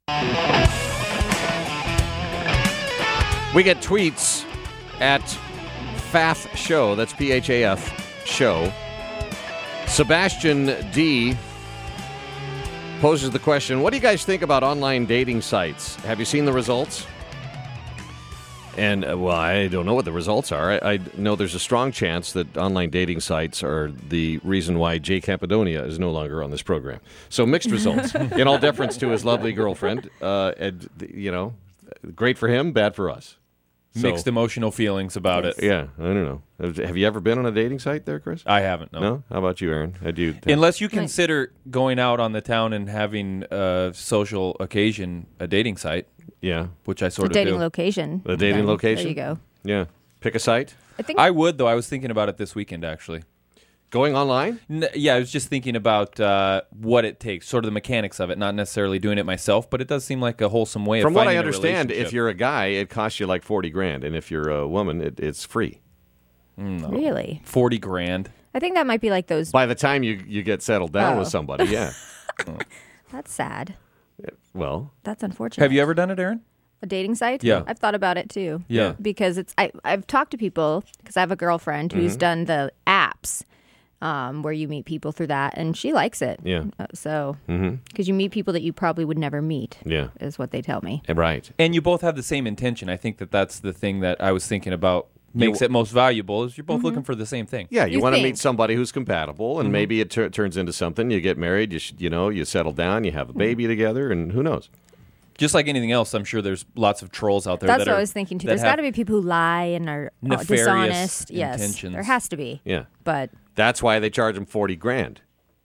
[SPEAKER 1] We get tweets at PHAF Show. That's PHAF Show. Sebastian D. poses the question, what do you guys think about online dating sites? Have you seen the results? And, well, I don't know what the results are. I know there's a strong chance that online dating sites are the reason why Jay Campidonia is no longer on this program. So mixed results, in all deference to his lovely girlfriend. And, great for him, bad for us.
[SPEAKER 3] Mixed emotional feelings about it.
[SPEAKER 1] Yeah, I don't know. Have you ever been on a dating site there, Chris?
[SPEAKER 3] I haven't, no.
[SPEAKER 1] No? How about you, Aaron?
[SPEAKER 3] Unless you consider going out on the town and having a social occasion a dating site.
[SPEAKER 1] Yeah.
[SPEAKER 3] Which I sort of
[SPEAKER 2] dating
[SPEAKER 3] do.
[SPEAKER 2] location.
[SPEAKER 1] The dating location?
[SPEAKER 2] There you go.
[SPEAKER 1] Yeah. Pick a site?
[SPEAKER 3] I would, though. I was thinking about it this weekend, actually.
[SPEAKER 1] Going online?
[SPEAKER 3] Yeah, I was just thinking about what it takes, sort of the mechanics of it, not necessarily doing it myself, but it does seem like a wholesome way
[SPEAKER 1] From
[SPEAKER 3] of finding
[SPEAKER 1] what I understand,
[SPEAKER 3] a
[SPEAKER 1] if you're a guy, it costs you like $40,000, and if you're a woman, it's free.
[SPEAKER 3] No.
[SPEAKER 2] Really?
[SPEAKER 3] $40,000.
[SPEAKER 2] I think that might be like those.
[SPEAKER 1] By the time you get settled down with somebody, yeah.
[SPEAKER 2] That's sad.
[SPEAKER 1] Well,
[SPEAKER 2] That's unfortunate.
[SPEAKER 3] Have you ever done it, Aaron?
[SPEAKER 2] A dating site?
[SPEAKER 3] Yeah.
[SPEAKER 2] I've thought about it too.
[SPEAKER 3] Yeah.
[SPEAKER 2] Because I've talked to people, because I have a girlfriend who's done the apps where you meet people through that, and she likes it.
[SPEAKER 1] Yeah.
[SPEAKER 2] Because you meet people that you probably would never meet.
[SPEAKER 1] Yeah.
[SPEAKER 2] Is what they tell me.
[SPEAKER 1] right.
[SPEAKER 3] And you both have the same intention. I think that's the thing that I was thinking about makes it most valuable is you're both looking for the same thing.
[SPEAKER 1] Yeah, you
[SPEAKER 2] You
[SPEAKER 1] want to
[SPEAKER 2] think.
[SPEAKER 1] meet somebody who's compatible, and maybe it turns into something. You get married, you settle down, you have a baby together, and who knows?
[SPEAKER 3] Just like anything else, I'm sure there's lots of trolls out there.
[SPEAKER 2] That's
[SPEAKER 3] that
[SPEAKER 2] what
[SPEAKER 3] are,
[SPEAKER 2] I was thinking too.
[SPEAKER 3] that
[SPEAKER 2] There's got
[SPEAKER 3] have
[SPEAKER 2] to be people who lie and are
[SPEAKER 3] nefarious
[SPEAKER 2] dishonest. Yes,
[SPEAKER 3] intentions.
[SPEAKER 2] there has to be.
[SPEAKER 1] Yeah.
[SPEAKER 2] But
[SPEAKER 1] That's why they charge them $40,000,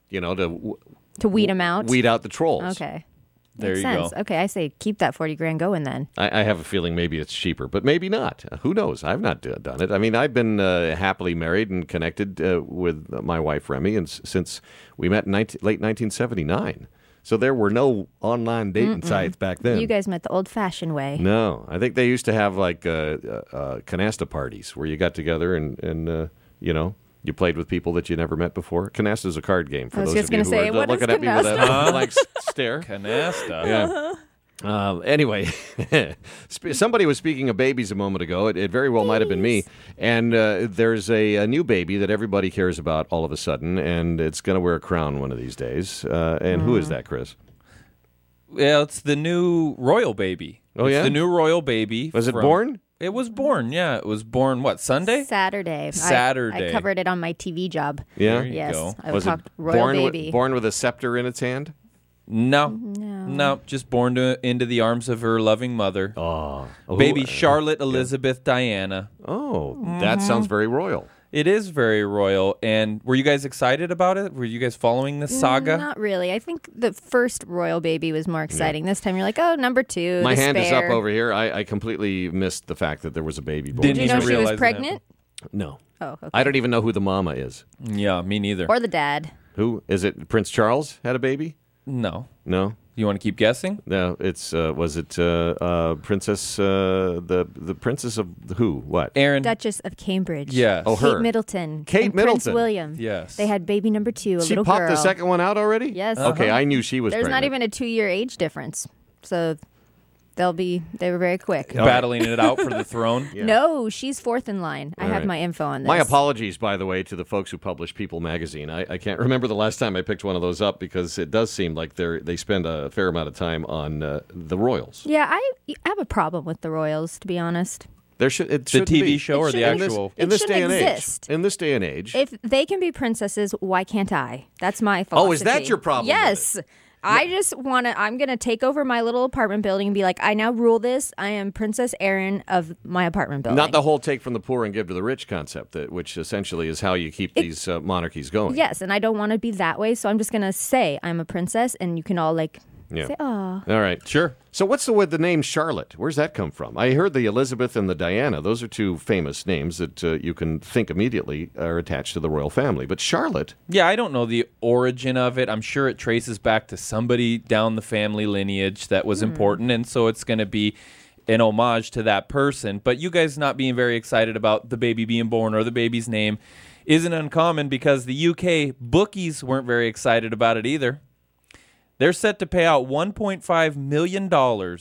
[SPEAKER 2] to weed them out.
[SPEAKER 1] weed out the trolls.
[SPEAKER 2] Okay.
[SPEAKER 3] There
[SPEAKER 2] Makes
[SPEAKER 3] you
[SPEAKER 2] sense.
[SPEAKER 3] go.
[SPEAKER 2] Okay, I say keep that $40,000 going then.
[SPEAKER 1] I have a feeling maybe it's cheaper, but maybe not. Who knows? I've not done it. I mean, I've been happily married and connected with my wife, Remy, and since we met in late 1979. So there were no online dating sites back then.
[SPEAKER 2] You guys met the old-fashioned way.
[SPEAKER 1] No, I think they used to have like canasta parties where you got together and you played with people that you never met before. Canasta's a card game for
[SPEAKER 2] I was
[SPEAKER 1] those
[SPEAKER 2] just
[SPEAKER 1] of you
[SPEAKER 2] gonna
[SPEAKER 1] who
[SPEAKER 2] say,
[SPEAKER 1] are
[SPEAKER 2] what is
[SPEAKER 1] looking at me with
[SPEAKER 2] canasta?
[SPEAKER 1] a like stare.
[SPEAKER 3] Canasta.
[SPEAKER 1] Yeah. Anyway, somebody was speaking of babies a moment ago. It very well might have been me. And there's a new baby that everybody cares about all of a sudden, and it's going to wear a crown one of these days. And who is that, Chris?
[SPEAKER 3] Well, it's the new royal baby.
[SPEAKER 1] Oh, yeah?
[SPEAKER 3] It's the new royal baby.
[SPEAKER 1] Was it born?
[SPEAKER 3] It was born, yeah. It was born, what, Sunday?
[SPEAKER 2] Saturday.
[SPEAKER 3] Saturday.
[SPEAKER 2] I covered it on my TV job.
[SPEAKER 1] Yeah.
[SPEAKER 3] There you
[SPEAKER 2] Yes,
[SPEAKER 3] go.
[SPEAKER 2] I
[SPEAKER 1] Was it
[SPEAKER 2] talked royal baby.
[SPEAKER 1] born with a scepter in its hand?
[SPEAKER 3] No, just born into the arms of her loving mother.
[SPEAKER 1] Oh.
[SPEAKER 3] Baby Charlotte Elizabeth Diana.
[SPEAKER 1] Oh, that sounds very royal.
[SPEAKER 3] It is very royal. And were you guys excited about it? Were you guys following this saga?
[SPEAKER 2] Not really. I think the first royal baby was more exciting. This time you're like, oh, number 2.
[SPEAKER 1] My
[SPEAKER 2] the
[SPEAKER 1] hand is up
[SPEAKER 2] spare.
[SPEAKER 1] over here. I completely missed the fact that there was a baby born.
[SPEAKER 3] Didn't
[SPEAKER 2] Do you know
[SPEAKER 3] even
[SPEAKER 2] she was
[SPEAKER 3] realize that.
[SPEAKER 2] pregnant?
[SPEAKER 1] No.
[SPEAKER 2] Oh, okay.
[SPEAKER 1] I don't even know who the mama is.
[SPEAKER 3] Yeah, me neither.
[SPEAKER 2] Or the dad.
[SPEAKER 1] Who is it? Prince Charles had a baby?
[SPEAKER 3] No.
[SPEAKER 1] No.
[SPEAKER 3] You want to keep guessing?
[SPEAKER 1] No, it's was it Princess the Princess of who? What?
[SPEAKER 3] Aaron.
[SPEAKER 2] Duchess of Cambridge.
[SPEAKER 3] Yes.
[SPEAKER 1] Oh,
[SPEAKER 2] Kate
[SPEAKER 1] her.
[SPEAKER 2] Middleton.
[SPEAKER 1] Kate
[SPEAKER 2] and
[SPEAKER 1] Middleton.
[SPEAKER 2] Prince William.
[SPEAKER 3] Yes.
[SPEAKER 2] They had baby number 2, a
[SPEAKER 1] She
[SPEAKER 2] little
[SPEAKER 1] popped
[SPEAKER 2] girl.
[SPEAKER 1] the second one out already?
[SPEAKER 2] Yes.
[SPEAKER 1] Okay, I knew she was
[SPEAKER 2] There's not
[SPEAKER 1] pregnant.
[SPEAKER 2] even a 2-year age difference. So they were very quick.
[SPEAKER 3] Battling it out for the throne.
[SPEAKER 1] Yeah.
[SPEAKER 2] No, she's 4th in line. I have
[SPEAKER 1] right.
[SPEAKER 2] my info on this.
[SPEAKER 1] My apologies, by the way, to the folks who publish People magazine. I can't remember the last time I picked one of those up because it does seem like they spend a fair amount of time on the royals.
[SPEAKER 2] Yeah, I have a problem with the Royals, to be honest.
[SPEAKER 1] There should it
[SPEAKER 3] The
[SPEAKER 1] shouldn't
[SPEAKER 3] TV
[SPEAKER 1] be.
[SPEAKER 3] show or the
[SPEAKER 2] shouldn't-
[SPEAKER 3] actual?
[SPEAKER 1] In
[SPEAKER 2] It
[SPEAKER 1] this day
[SPEAKER 2] shouldn't
[SPEAKER 1] and
[SPEAKER 2] exist.
[SPEAKER 1] age. In this day and age.
[SPEAKER 2] If they can be princesses, why can't I? That's my philosophy.
[SPEAKER 1] Oh, is that your problem with
[SPEAKER 2] Yes. I just want to, I'm going to take over my little apartment building and be like, I now rule this. I am Princess Erin of my apartment building.
[SPEAKER 1] Not the whole take from the poor and give to the rich concept, which essentially is how you keep these monarchies going.
[SPEAKER 2] Yes, and I don't want to be that way, so I'm just going to say I'm a princess, and you can all like say, "Aw."
[SPEAKER 1] All right.
[SPEAKER 3] Sure.
[SPEAKER 1] So what's with the name Charlotte? Where's that come from? I heard the Elizabeth and the Diana. Those are two famous names that you can think immediately are attached to the royal family. But Charlotte,
[SPEAKER 3] Yeah, I don't know the origin of it. I'm sure it traces back to somebody down the family lineage that was important, and so it's going to be an homage to that person. But you guys not being very excited about the baby being born or the baby's name isn't uncommon because the UK bookies weren't very excited about it either. They're set to pay out $1.5 million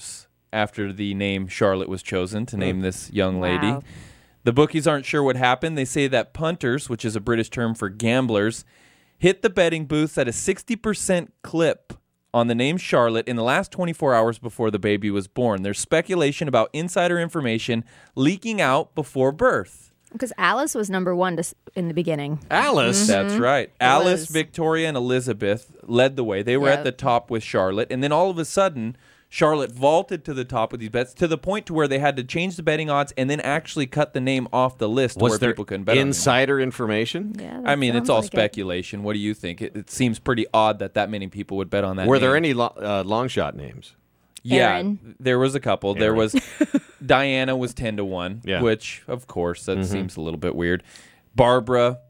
[SPEAKER 3] after the name Charlotte was chosen to name this young lady.
[SPEAKER 2] Wow.
[SPEAKER 3] The bookies aren't sure what happened. They say that punters, which is a British term for gamblers, hit the betting booths at a 60% clip on the name Charlotte in the last 24 hours before the baby was born. There's speculation about insider information leaking out before birth.
[SPEAKER 2] Because Alice was number 1 in the beginning.
[SPEAKER 1] Alice.
[SPEAKER 3] That's right. Alice,
[SPEAKER 2] was.
[SPEAKER 3] Victoria, and Elizabeth led the way. They were
[SPEAKER 2] Yeah.
[SPEAKER 3] at the top with Charlotte. And then all of a sudden, Charlotte vaulted to the top with these bets to the point to where they had to change the betting odds and then actually cut the name off the list
[SPEAKER 1] Was
[SPEAKER 3] where
[SPEAKER 1] there
[SPEAKER 3] people couldn't bet on it.
[SPEAKER 1] insider information?
[SPEAKER 2] Yeah,
[SPEAKER 3] I mean, it's
[SPEAKER 2] sounds
[SPEAKER 3] all
[SPEAKER 2] like it.
[SPEAKER 3] speculation. What do you think? It seems pretty odd that many people would bet on that
[SPEAKER 1] Were
[SPEAKER 3] name.
[SPEAKER 1] there any long shot names?
[SPEAKER 3] Yeah,
[SPEAKER 2] Aaron.
[SPEAKER 3] there was a couple. There
[SPEAKER 1] Aaron.
[SPEAKER 3] was Diana was 10-1,
[SPEAKER 1] Yeah.
[SPEAKER 3] which of course that seems a little bit weird. Barbara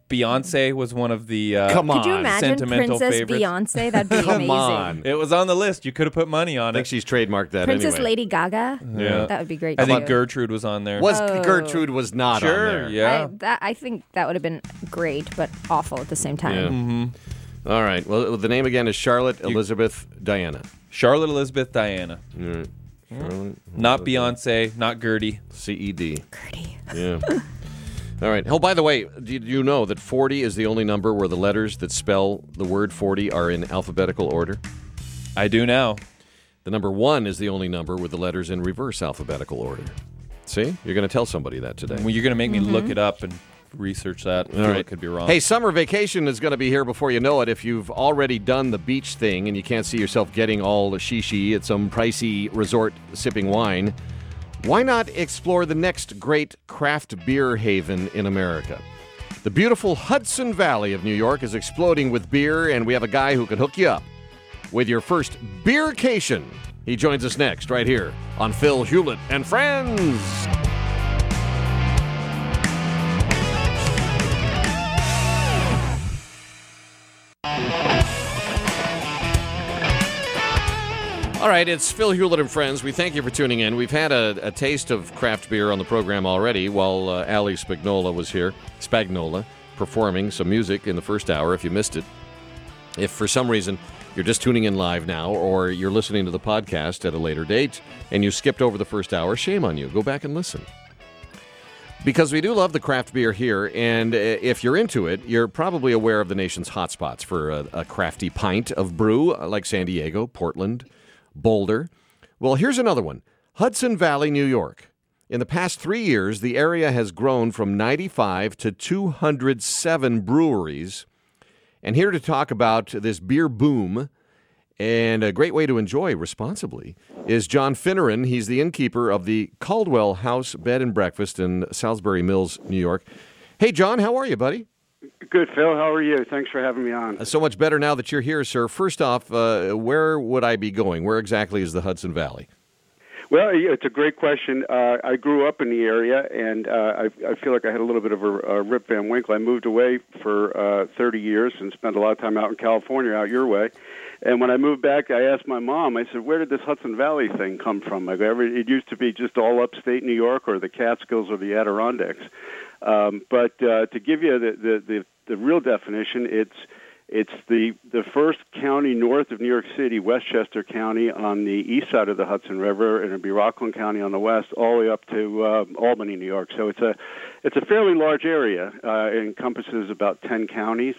[SPEAKER 3] Beyonce was one of the
[SPEAKER 1] Come on.
[SPEAKER 2] Could you imagine
[SPEAKER 3] sentimental
[SPEAKER 2] Princess
[SPEAKER 3] favorites.
[SPEAKER 2] Beyonce? That'd be
[SPEAKER 1] Come
[SPEAKER 2] amazing.
[SPEAKER 1] on.
[SPEAKER 3] It was on the list. You could have put money on
[SPEAKER 1] I think
[SPEAKER 3] it.
[SPEAKER 1] she's trademarked that
[SPEAKER 2] Princess
[SPEAKER 1] anyway.
[SPEAKER 2] Lady Gaga?
[SPEAKER 3] Yeah.
[SPEAKER 2] That would be great.
[SPEAKER 3] I think
[SPEAKER 2] too.
[SPEAKER 3] Gertrude was on there.
[SPEAKER 1] Gertrude was not on
[SPEAKER 3] Sure,
[SPEAKER 1] there.
[SPEAKER 3] yeah.
[SPEAKER 2] I think that would have been great, but awful at the same time.
[SPEAKER 1] Yeah.
[SPEAKER 3] Mm-hmm.
[SPEAKER 1] All right. Well, the name again is Charlotte Elizabeth Diana.
[SPEAKER 3] Charlotte Elizabeth Diana.
[SPEAKER 1] Charlotte,
[SPEAKER 3] Not Beyonce, not Gertie.
[SPEAKER 1] CED.
[SPEAKER 2] Gertie.
[SPEAKER 1] Yeah. All right. Oh, by the way, did you know that 40 is the only number where the letters that spell the word 40 are in alphabetical order?
[SPEAKER 3] I do now.
[SPEAKER 1] The number 1 is the only number with the letters in reverse alphabetical order. See? You're going to tell somebody that today.
[SPEAKER 3] Well, you're going to make me look it up and research that. I feel it could be wrong.
[SPEAKER 1] Hey, summer vacation is going to be here before you know it. If you've already done the beach thing and you can't see yourself getting all shishi at some pricey resort sipping wine, why not explore the next great craft beer haven in America? The beautiful Hudson Valley of New York is exploding with beer, and we have a guy who can hook you up with your first beercation. He joins us next right here on Phil Hewlett and Friends. All right, it's Phil Hewlett and Friends. We thank you for tuning in. We've had a taste of craft beer on the program already while Ali Spagnola was here, performing some music in the first hour, if you missed it. If for some reason you're just tuning in live now or you're listening to the podcast at a later date and you skipped over the first hour, shame on you. Go back and listen. Because we do love the craft beer here, and if you're into it, you're probably aware of the nation's hotspots for a crafty pint of brew, like San Diego, Portland, Boulder. Well, here's another one. Hudson Valley, New York. In the past 3 years, the area has grown from 95 to 207 breweries. And here to talk about this beer boom and a great way to enjoy responsibly is John Finneran. He's the innkeeper of the Caldwell House Bed and Breakfast in Salisbury Mills, New York. Hey, John, how are you, buddy?
[SPEAKER 8] Good, Phil. How are you? Thanks for having me on.
[SPEAKER 1] So much better now that you're here, sir. First off, where would I be going? Where exactly is the Hudson Valley?
[SPEAKER 8] Well, it's a great question. I grew up in the area, and I feel like I had a little bit of a Rip Van Winkle. I moved away for 30 years and spent a lot of time out in California, out your way. And when I moved back, I asked my mom, I said, where did this Hudson Valley thing come from? It used to be just all upstate New York or the Catskills or the Adirondacks. But to give you the real definition, it's the first county north of New York City, Westchester County, on the east side of the Hudson River, and it'd be Rockland County on the west, all the way up to Albany, New York. So it's a fairly large area. It encompasses about 10 counties.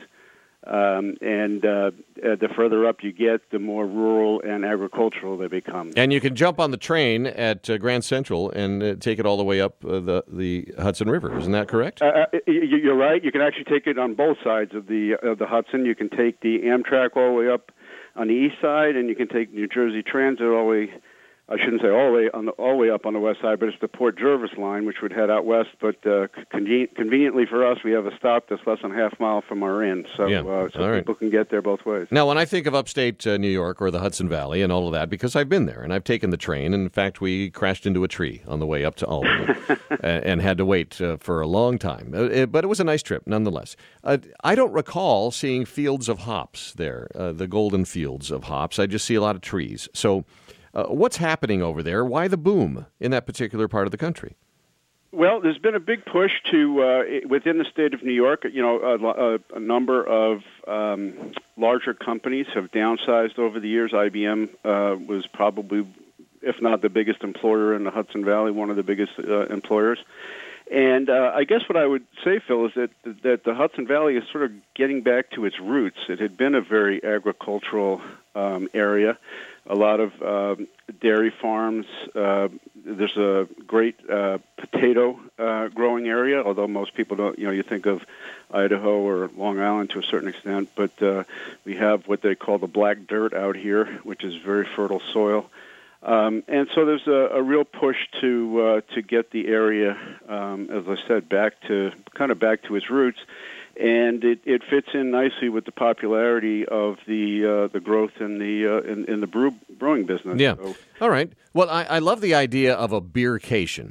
[SPEAKER 8] And the further up you get, the more rural and agricultural they become.
[SPEAKER 1] And you can jump on the train at Grand Central and take it all the way up the Hudson River. Isn't that correct?
[SPEAKER 8] You're right. You can actually take it on both sides of the Hudson. You can take the Amtrak all the way up on the east side, and you can take New Jersey Transit all the way. I shouldn't say all the way up on the west side, but it's the Port Jervis line, which would head out west. But conveniently for us, we have a stop that's less than a half mile from our inn, so people can get there both ways.
[SPEAKER 1] Now, when I think of upstate New York or the Hudson Valley and all of that, because I've been there and I've taken the train, and in fact, we crashed into a tree on the way up to Albany and had to wait for a long time. But it was a nice trip, nonetheless. I don't recall seeing fields of hops there, the golden fields of hops. I just see a lot of trees. So what's happening over there? Why the boom in that particular part of the country?
[SPEAKER 8] Well, there's been a big push to within the state of New York. You know, a number of larger companies have downsized over the years. IBM was probably, if not the biggest employer in the Hudson Valley, one of the biggest employers. And I guess what I would say, Phil, is that the Hudson Valley is sort of getting back to its roots. It had been a very agricultural area. A lot of dairy farms. There's a great potato growing area, although most people don't, you think of Idaho or Long Island to a certain extent. But we have what they call the black dirt out here, which is very fertile soil. And so there's a real push to get the area, as I said, back to its roots. And it fits in nicely with the popularity of the growth in the brewing business.
[SPEAKER 1] Yeah.
[SPEAKER 8] So,
[SPEAKER 1] all right. Well, I love the idea of a beercation.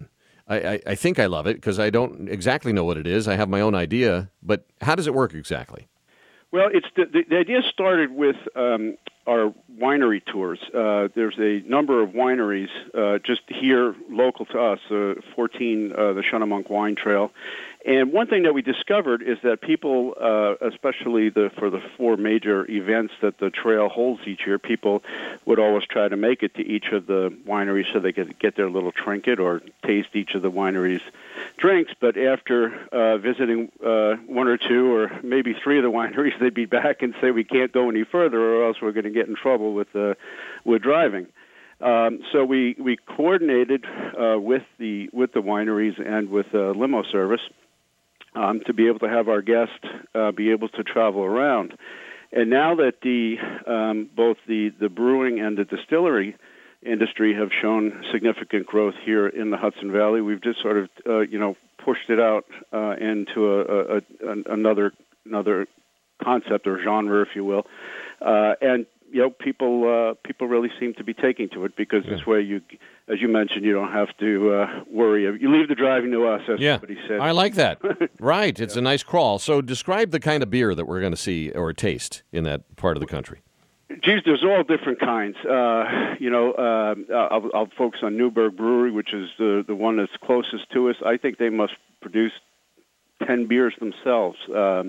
[SPEAKER 1] I think I love it because I don't exactly know what it is. I have my own idea, but how does it work exactly?
[SPEAKER 8] Well, it's the idea started with our winery tours. There's a number of wineries just here local to us, 14, the Schunemonk Wine Trail. And one thing that we discovered is that people, especially for the 4 major events that the trail holds each year, people would always try to make it to each of the wineries so they could get their little trinket or taste each of the wineries' drinks. But after visiting 1 or 2 or maybe 3 of the wineries, they'd be back and say we can't go any further or else we're going to get in trouble with driving. So we coordinated with the wineries and with limo service to be able to have our guests be able to travel around. And now that both the brewing and the distillery industry have shown significant growth here in the Hudson Valley, we've just sort of pushed it out into another concept or genre, if you will, and people really seem to be taking to it because this way as you mentioned, you don't have to worry. You leave the driving to us, as somebody said.
[SPEAKER 1] I like that. Right. It's a nice crawl. So describe the kind of beer that we're going to see or taste in that part of the country.
[SPEAKER 8] Geez, there's all different kinds. I'll focus on Newburgh Brewery, which is the one that's closest to us. I think they must produce 10 beers themselves.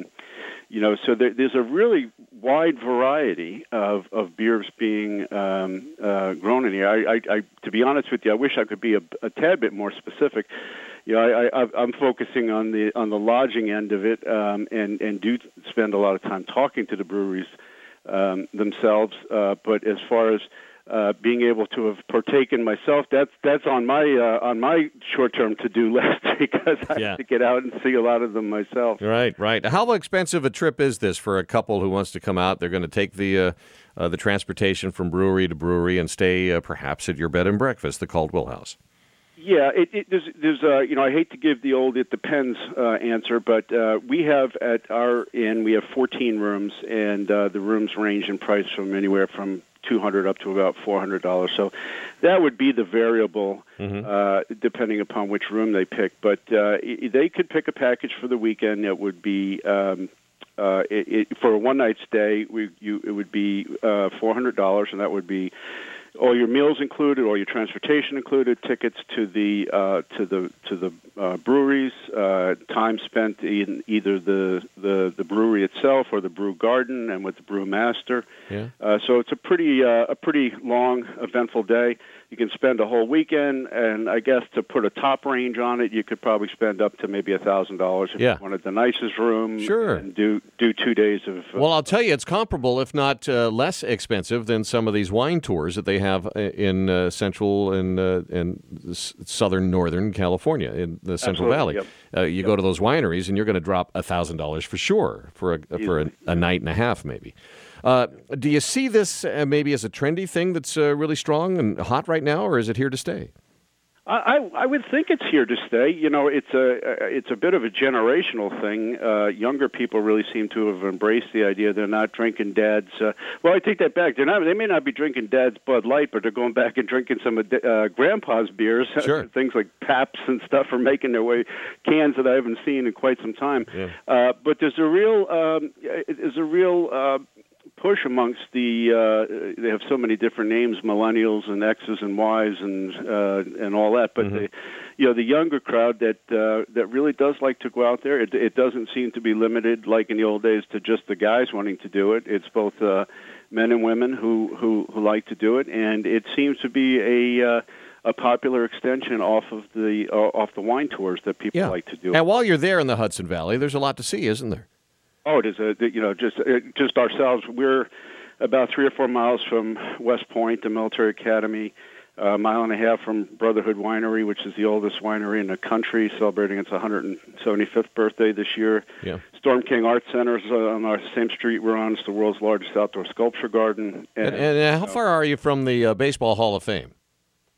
[SPEAKER 8] So there's a really wide variety of beers being grown in here. I to be honest with you, I wish I could be a tad bit more specific. I'm focusing on the lodging end of it, and do spend a lot of time talking to the breweries themselves. But as far as being able to have partaken myself, that's on my short-term to-do list because I have to get out and see a lot of them myself.
[SPEAKER 1] Right. How expensive a trip is this for a couple who wants to come out? They're going to take the transportation from brewery to brewery and stay perhaps at your bed and breakfast, the Caldwell House.
[SPEAKER 8] Yeah, there's I hate to give the old "it depends" answer, but we have at our inn 14 rooms, and the rooms range in price from anywhere from $200 up to about $400. So that would be the variable, depending upon which room they pick. But they could pick a package for the weekend that would be for a one-night stay. It would be $400, and that would be all your meals included, all your transportation included, tickets to the breweries, time spent in either the brewery itself or the brew garden, and with the brewmaster. Yeah. So it's a pretty long, eventful day. You can spend a whole weekend, and I guess to put a top range on it, you could probably spend up to maybe $1,000 if you wanted the nicest room.
[SPEAKER 1] Sure.
[SPEAKER 8] And do 2 days of.
[SPEAKER 1] Well, I'll tell you, it's comparable, if not less expensive, than some of these wine tours that they have in central and southern northern California in the Central Valley. Yep. You go to those wineries, and you're going to drop $1,000 for sure for a night and a half, maybe. Do you see this maybe as a trendy thing that's really strong and hot right now, or is it here to stay?
[SPEAKER 8] I would think it's here to stay. It's a bit of a generational thing. Younger people really seem to have embraced the idea they're not drinking Dad's. Well, I take that back. They may not be drinking Dad's Bud Light, but they're going back and drinking some of Grandpa's beers. Sure. Things like Pabst and stuff are making their way. Cans that I haven't seen in quite some time. Yeah. But there's a real push amongst they have so many different names, millennials and X's and Y's and all that, but the younger crowd that really does like to go out there. It doesn't seem to be limited like in the old days to just the guys wanting to do it. It's both men and women who like to do it, and it seems to be a popular extension off the wine tours that people like to do.
[SPEAKER 1] And while you're there in the Hudson Valley, there's a lot to see, isn't there?
[SPEAKER 8] Oh, it is just ourselves. We're about 3 or 4 miles from West Point, the military academy, a mile and a half from Brotherhood Winery, which is the oldest winery in the country, celebrating its 175th birthday this year. Yeah. Storm King Art Center is on our same street we're on. It's the world's largest outdoor sculpture garden.
[SPEAKER 1] And how far are you from the Baseball Hall of Fame?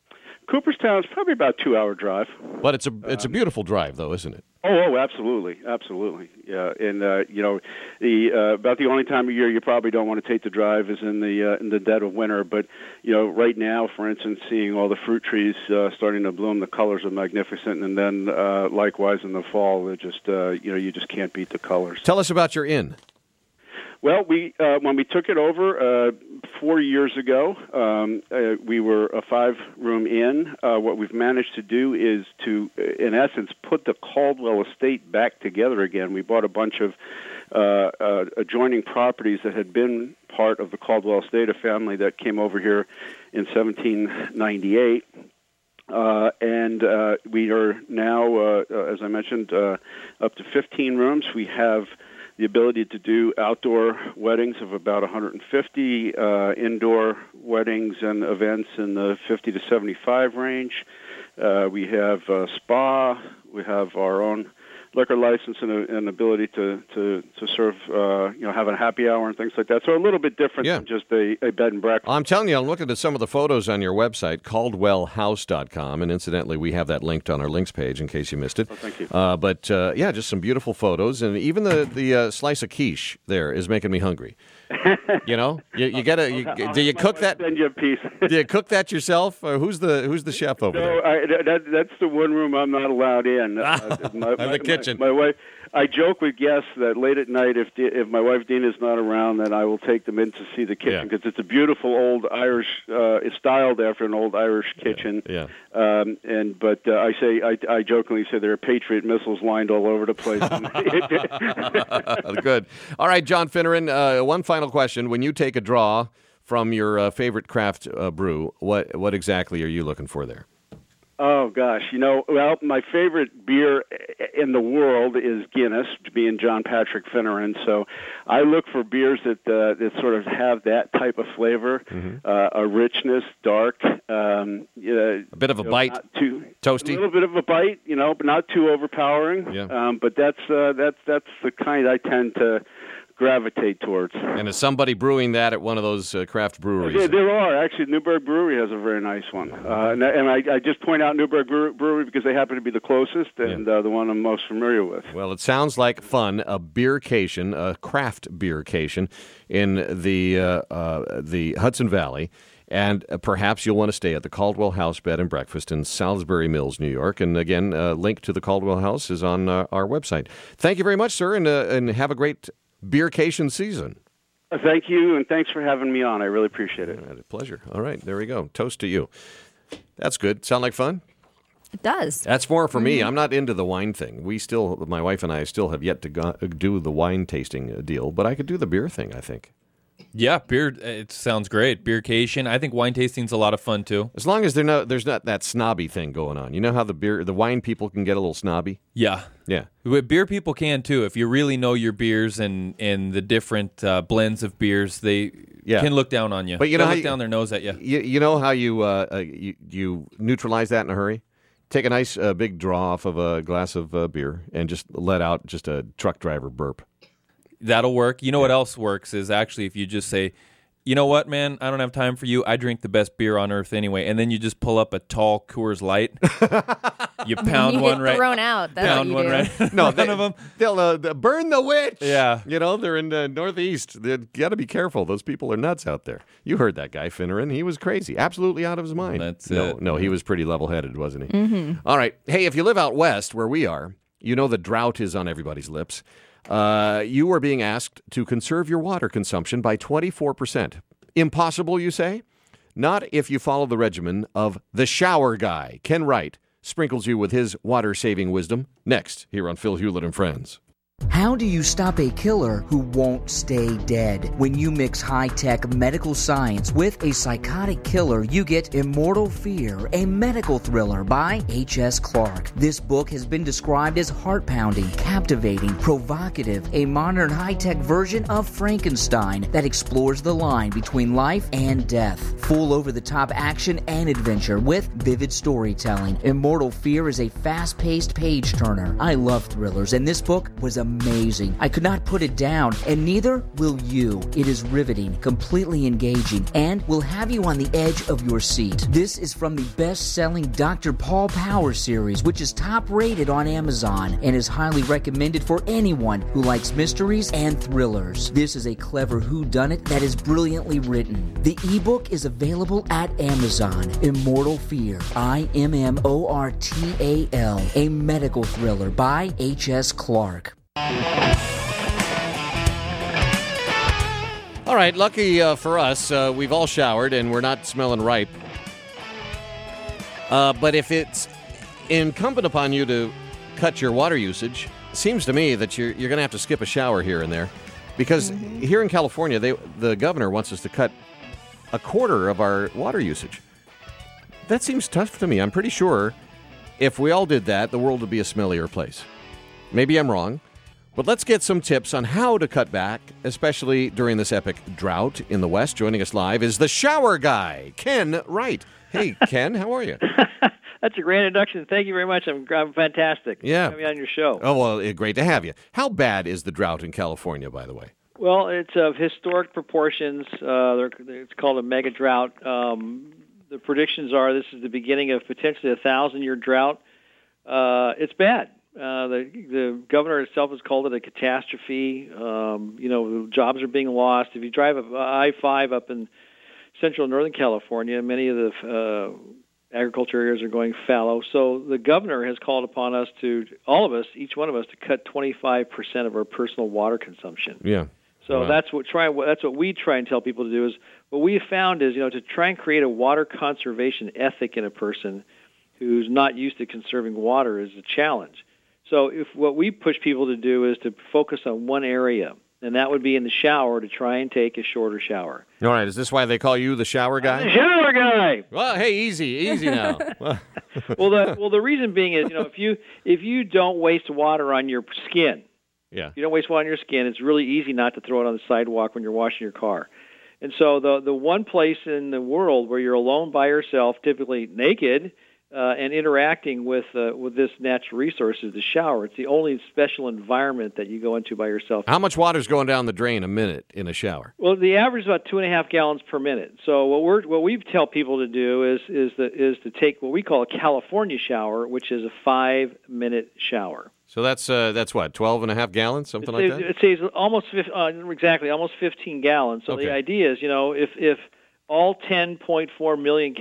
[SPEAKER 8] Cooperstown's probably about a 2-hour drive.
[SPEAKER 1] But it's a beautiful drive, though, isn't it?
[SPEAKER 8] Oh, absolutely. Yeah, and about the only time of year you probably don't want to take the drive is in the dead of winter. But right now, for instance, seeing all the fruit trees starting to bloom, the colors are magnificent, and then likewise in the fall, they're just you just can't beat the colors.
[SPEAKER 1] Tell us about your inn.
[SPEAKER 8] Well, when we took it over 4 years ago, we were a 5-room inn. What we've managed to do is to, in essence, put the Caldwell estate back together again. We bought a bunch of adjoining properties that had been part of the Caldwell estate, a family that came over here in 1798. And we are now, as I mentioned, up to 15 rooms. We have the ability to do outdoor weddings of about 150, indoor weddings and events in the 50 to 75 range. We have a spa. We have our own liquor license and ability to serve, have a happy hour and things like that. So a little bit different than just a bed and breakfast.
[SPEAKER 1] I'm telling you, I'm looking at some of the photos on your website, caldwellhouse.com, and incidentally, we have that linked on our links page in case you missed it.
[SPEAKER 8] Oh, thank you.
[SPEAKER 1] But just some beautiful photos, and even the slice of quiche there is making me hungry. You gotta. Do you cook that?
[SPEAKER 8] Send you a piece.
[SPEAKER 1] Do you cook that yourself? Who's the chef over there?
[SPEAKER 8] That's the one room I'm not allowed in.
[SPEAKER 1] The kitchen.
[SPEAKER 8] My wife. I joke with guests that late at night, if my wife Dina's not around, then I will take them in to see the kitchen because it's a beautiful old Irish. It's styled after an old Irish kitchen.
[SPEAKER 1] Yeah.
[SPEAKER 8] I jokingly say there are Patriot missiles lined all over the place.
[SPEAKER 1] Good. All right, John Finneran. One final question: when you take a draw from your favorite craft brew, what exactly are you looking for there?
[SPEAKER 8] Oh, gosh. My favorite beer in the world is Guinness, being John Patrick Finneran. So I look for beers that sort of have that type of flavor, a richness, dark. A
[SPEAKER 1] bit of a bite, toasty.
[SPEAKER 8] A little bit of a bite, but not too overpowering.
[SPEAKER 1] Yeah.
[SPEAKER 8] But that's the kind I tend to gravitate towards.
[SPEAKER 1] And is somebody brewing that at one of those craft breweries?
[SPEAKER 8] Yeah, there are. Actually, Newburgh Brewery has a very nice one. And I just point out Newburgh Brewery because they happen to be be the one I'm most familiar with.
[SPEAKER 1] Well, it sounds like fun, a beercation, a craft beercation in the Hudson Valley. And perhaps you'll want to stay at the Caldwell House Bed and Breakfast in Salisbury Mills, New York. And again, link to the Caldwell House is on our website. Thank you very much, sir, and have a great beercation season.
[SPEAKER 8] Thank you, and thanks for having me on. I really appreciate it.
[SPEAKER 1] A pleasure. All right, there we go. Toast to you. That's good. Sound like fun?
[SPEAKER 2] It does.
[SPEAKER 1] That's more for me. I'm not into the wine thing. My wife and I still have yet to do the wine tasting deal, but I could do the beer thing, I think.
[SPEAKER 3] Yeah, beer, it sounds great. Beercation. I think wine tasting's a lot of fun, too.
[SPEAKER 1] As long as there's not that snobby thing going on. You know how the wine people can get a little snobby?
[SPEAKER 3] Yeah.
[SPEAKER 1] Yeah.
[SPEAKER 3] Beer people can, too. If you really know your beers and the different blends of beers, they can look down on you.
[SPEAKER 1] But they'll
[SPEAKER 3] look down their nose at you.
[SPEAKER 1] You know how you neutralize that in a hurry? Take a nice big draw off of a glass of beer and just let out just a truck driver burp.
[SPEAKER 3] That'll work. You know what else works is actually if you just say, you know what, man, I don't have time for you. I drink the best beer on earth anyway. And then you just pull up a tall Coors Light. You pound one right.
[SPEAKER 2] Thrown out. That's
[SPEAKER 3] pound
[SPEAKER 2] what you
[SPEAKER 3] one
[SPEAKER 2] do.
[SPEAKER 3] right.
[SPEAKER 1] No, none of them. They'll burn the witch.
[SPEAKER 3] Yeah.
[SPEAKER 1] They're in the Northeast. They've got to be careful. Those people are nuts out there. You heard that guy, Finneran. He was crazy. Absolutely out of his mind.
[SPEAKER 3] That's it.
[SPEAKER 1] No, he was pretty level-headed, wasn't he?
[SPEAKER 2] Mm-hmm.
[SPEAKER 1] All right. Hey, if you live out west where we are, you know the drought is on everybody's lips. You are being asked to conserve your water consumption by 24%. Impossible, you say? Not if you follow the regimen of the shower guy. Ken Wright sprinkles you with his water-saving wisdom. Next, here on Phil Hewlett and Friends.
[SPEAKER 4] How do you stop a killer who won't stay dead? When you mix high-tech medical science with a psychotic killer, you get Immortal Fear, a medical thriller by H.S. Clarke. This book has been described as heart-pounding, captivating, provocative, a modern high-tech version of Frankenstein that explores the line between life and death. Full over-the-top action and adventure with vivid storytelling. Immortal Fear is a fast-paced page-turner. I love thrillers, and this book was a amazing. I could not put it down, and neither will you. It is riveting, completely engaging, and will have you on the edge of your seat. This is from the best-selling Dr. Paul Power series, which is top-rated on Amazon and is highly recommended for anyone who likes mysteries and thrillers. This is a clever whodunit that is brilliantly written. The ebook is available at Amazon. Immortal Fear, Immortal, a medical thriller by H.S. Clark.
[SPEAKER 1] All right, lucky for us, we've all showered and we're not smelling ripe. But if it's incumbent upon you to cut your water usage, it seems to me that you're going to have to skip a shower here and there. Because here in California, the governor wants us to cut a quarter of our water usage. That seems tough to me. I'm pretty sure if we all did that, the world would be a smellier place. Maybe I'm wrong, but let's get some tips on how to cut back, especially during this epic drought in the West. Joining us live is the shower guy, Ken Wright. Hey, Ken, how are you?
[SPEAKER 9] That's a great introduction. Thank you very much. I'm fantastic.
[SPEAKER 1] Yeah.
[SPEAKER 9] Having me on your show.
[SPEAKER 1] Oh, well, great to have you. How bad is the drought in California, by the way?
[SPEAKER 9] Well, it's of historic proportions. It's called a mega drought. The predictions are this is the beginning of potentially a 1,000-year drought. It's bad. The governor himself has called it a catastrophe. Jobs are being lost. If you drive I-5 up in central and northern California, many of the agriculture areas are going fallow. So the governor has called upon us all of us, each one of us, to cut 25% of our personal water consumption.
[SPEAKER 1] Yeah.
[SPEAKER 9] So that's what we try and tell people to do. Is what we have found is to try and create a water conservation ethic in a person who's not used to conserving water is a challenge. So what we push people to do is to focus on one area, and that would be in the shower, to try and take a shorter shower.
[SPEAKER 1] All right. Is this why they call you the shower guy?
[SPEAKER 9] The shower guy.
[SPEAKER 1] Well, hey, easy now.
[SPEAKER 9] Well, the reason being is, if you don't waste water on your skin,
[SPEAKER 1] if
[SPEAKER 9] you don't waste water on your skin, it's really easy not to throw it on the sidewalk when you're washing your car. And so the one place in the world where you're alone by yourself, typically naked, and interacting with this natural resource is the shower. It's the only special environment that you go into by yourself.
[SPEAKER 1] How much water's going down the drain a minute in a shower?
[SPEAKER 9] Well, the average is about 2.5 gallons per minute. So what we tell people to do is to take what we call a California shower, which is a 5-minute shower.
[SPEAKER 1] So that's what, 12.5 gallons, something like that?
[SPEAKER 9] It saves almost 15 gallons. So the idea is, if all 10.4 million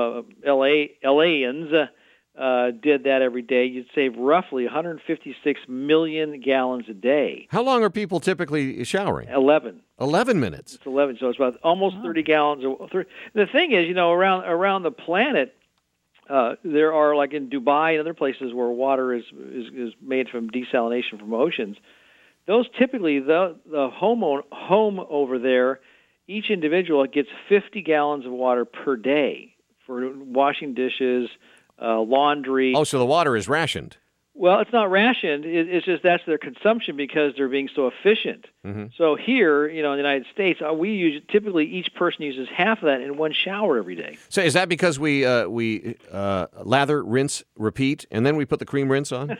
[SPEAKER 9] LAians did that every day, you'd save roughly 156 million gallons a day.
[SPEAKER 1] How long are people typically showering?
[SPEAKER 9] 11.
[SPEAKER 1] 11 minutes.
[SPEAKER 9] It's 11, so it's about almost 30 gallons. The thing is, around the planet, there are, like in Dubai and other places where water is made from desalination from oceans. Those typically, the home over there, each individual gets 50 gallons of water per day for washing dishes, laundry.
[SPEAKER 1] Oh, so the water is rationed.
[SPEAKER 9] Well, it's not rationed. It's just that's their consumption because they're being so efficient. Mm-hmm. So here, in the United States, typically each person uses half of that in one shower every day.
[SPEAKER 1] So is that because we lather, rinse, repeat, and then we put the cream rinse on?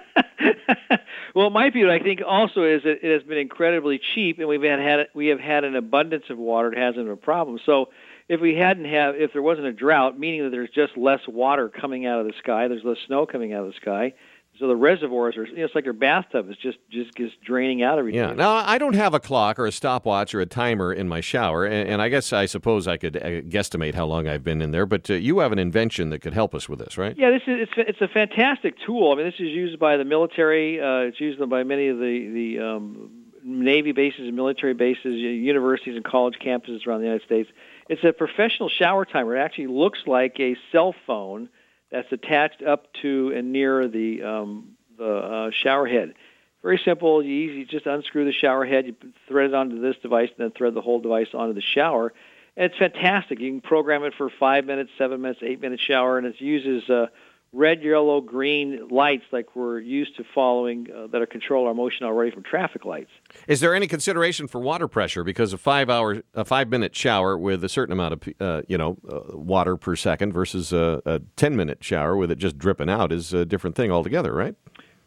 [SPEAKER 9] Well, it might be, but I think also is that it has been incredibly cheap, and we have had an abundance of water. It hasn't been a problem. So if there wasn't a drought, meaning that there's just less water coming out of the sky, there's less snow coming out of the sky. So the reservoirs are, it's like your bathtub is just draining out every day.
[SPEAKER 1] Yeah. Now, I don't have a clock or a stopwatch or a timer in my shower, and I suppose I could guesstimate how long I've been in there, but you have an invention that could help us with this, right?
[SPEAKER 9] Yeah, it's a fantastic tool. I mean, this is used by the military. It's used by many of the Navy bases and military bases, universities and college campuses around the United States. It's a professional shower timer. It actually looks like a cell phone that's attached up to and near the shower head. Very simple, easy. Just unscrew the shower head, you thread it onto this device, and then thread the whole device onto the shower. And it's fantastic. You can program it for 5 minutes, 7 minutes, 8-minute shower, and it uses red, yellow, green lights like we're used to following that control our motion already from traffic lights.
[SPEAKER 1] Is there any consideration for water pressure? Because a 5-minute shower with a certain amount of water per second versus a 10-minute shower with it just dripping out is a different thing altogether, right?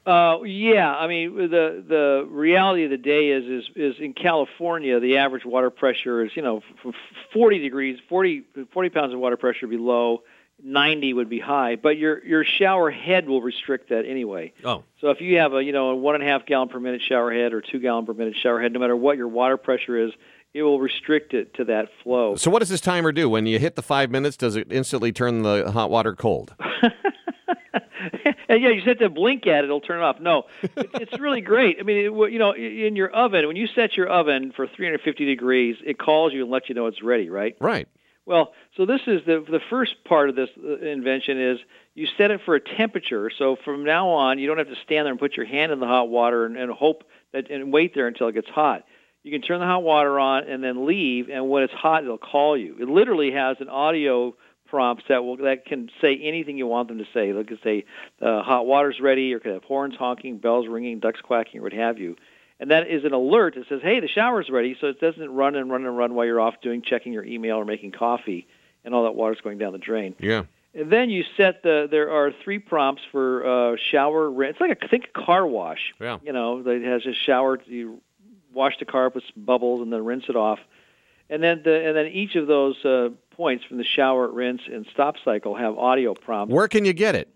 [SPEAKER 9] Yeah, I mean the reality of the day is in California the average water pressure is 40 degrees, 40 pounds of water pressure would be low, 90 would be high, but your shower head will restrict that anyway.
[SPEAKER 1] Oh,
[SPEAKER 9] so if you have a 1.5 gallon per minute shower head or 2 gallon per minute shower head, no matter what your water pressure is, it will restrict it to that flow.
[SPEAKER 1] so what does this timer do when you hit the 5 minutes? Does it instantly turn the hot water cold?
[SPEAKER 9] And yeah, you just have to blink at it; it'll turn it off. No, it's really great. I mean, in your oven, when you set your oven for 350 degrees, it calls you and lets you know it's ready, right?
[SPEAKER 1] Right.
[SPEAKER 9] Well, so this is the first part of this invention is you set it for a temperature. So from now on, you don't have to stand there and put your hand in the hot water and hope that and wait there until it gets hot. You can turn the hot water on and then leave, and when it's hot, it'll call you. It literally has an audio prompts that can say anything you want them to say. They could say hot water's ready, or could have horns honking, bells ringing, ducks quacking, or what have you. And that is an alert that says, hey, the shower's ready, so it doesn't run while you're off checking your email or making coffee, and all that water's going down the drain.
[SPEAKER 1] Yeah.
[SPEAKER 9] And then you set there are 3 prompts for shower rinse. It's like a car wash.
[SPEAKER 1] Yeah.
[SPEAKER 9] That has a shower. You wash the car up with some bubbles and then rinse it off. And then each of those points from the shower, rinse, and stop cycle have audio prompts.
[SPEAKER 1] Where can you get it?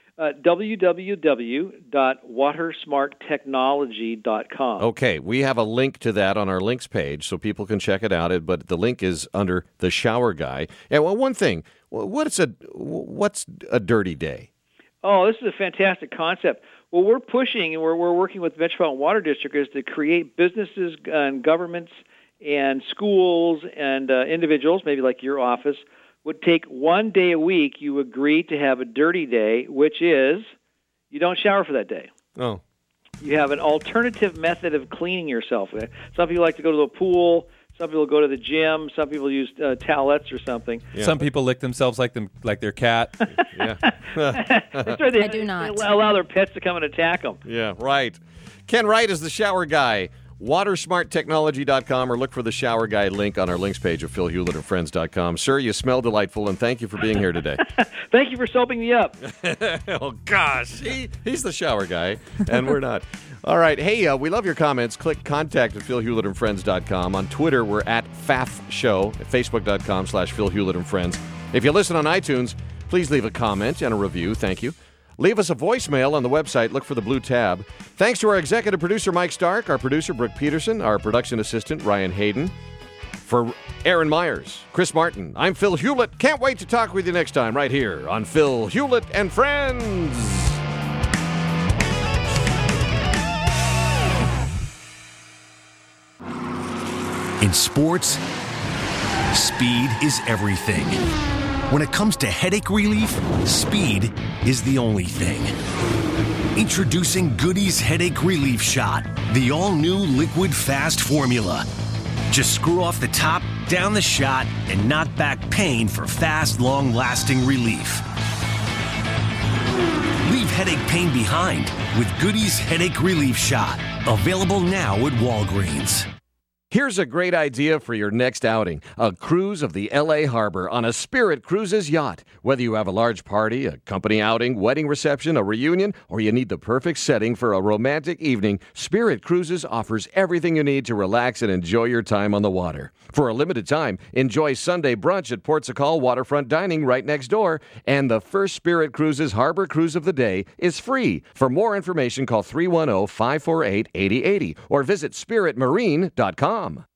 [SPEAKER 9] www.watersmarttechnology.com.
[SPEAKER 1] Okay, we have a link to that on our links page, so people can check it out. But the link is under the Shower Guy. And one thing, what's a dirty day?
[SPEAKER 9] Oh, this is a fantastic concept. What we're pushing, and we're working with the Metropolitan Water District, is to create businesses and governments and schools and individuals, maybe like your office, would take 1 day a week. You agree to have a dirty day, which is you don't shower for that day.
[SPEAKER 1] Oh.
[SPEAKER 9] You have an alternative method of cleaning yourself. Some people like to go to the pool. Some people go to the gym. Some people use towelettes or something.
[SPEAKER 3] Yeah. Some people lick themselves like their cat.
[SPEAKER 1] Yeah.
[SPEAKER 9] That's right.
[SPEAKER 2] I do not.
[SPEAKER 9] They allow their pets to come and attack them.
[SPEAKER 1] Yeah, right. Ken Wright is the Shower Guy. WatersmartTechnology.com, or look for the Shower Guy link on our links page of PhilHewlettandFriends.com. Sir, you smell delightful, and thank you for being here today.
[SPEAKER 9] Thank you for soaping me up.
[SPEAKER 1] Oh, gosh. He's the Shower Guy, and we're not. All right. Hey, we love your comments. Click contact at PhilHewlettandFriends.com. On Twitter, we're at FAFShow, at Facebook.com/PhilHewlettandFriends. If you listen on iTunes, please leave a comment and a review. Thank you. Leave us a voicemail on the website. Look for the blue tab. Thanks to our executive producer, Mike Stark, our producer, Brooke Peterson, our production assistant, Ryan Hayden. For Aaron Myers, Chris Martin, I'm Phil Hewlett. Can't wait to talk with you next time right here on Phil Hewlett and Friends.
[SPEAKER 7] In sports, speed is everything. When it comes to headache relief, speed is the only thing. Introducing Goody's Headache Relief Shot, the all-new liquid fast formula. Just screw off the top, down the shot, and knock back pain for fast, long-lasting relief. Leave headache pain behind with Goody's Headache Relief Shot. Available now at Walgreens.
[SPEAKER 1] Here's a great idea for your next outing. A cruise of the L.A. Harbor on a Spirit Cruises yacht. Whether you have a large party, a company outing, wedding reception, a reunion, or you need the perfect setting for a romantic evening, Spirit Cruises offers everything you need to relax and enjoy your time on the water. For a limited time, enjoy Sunday brunch at Port Sacal Waterfront Dining right next door. And the first Spirit Cruises Harbor Cruise of the day is free. For more information, call 310-548-8080 or visit spiritmarine.com.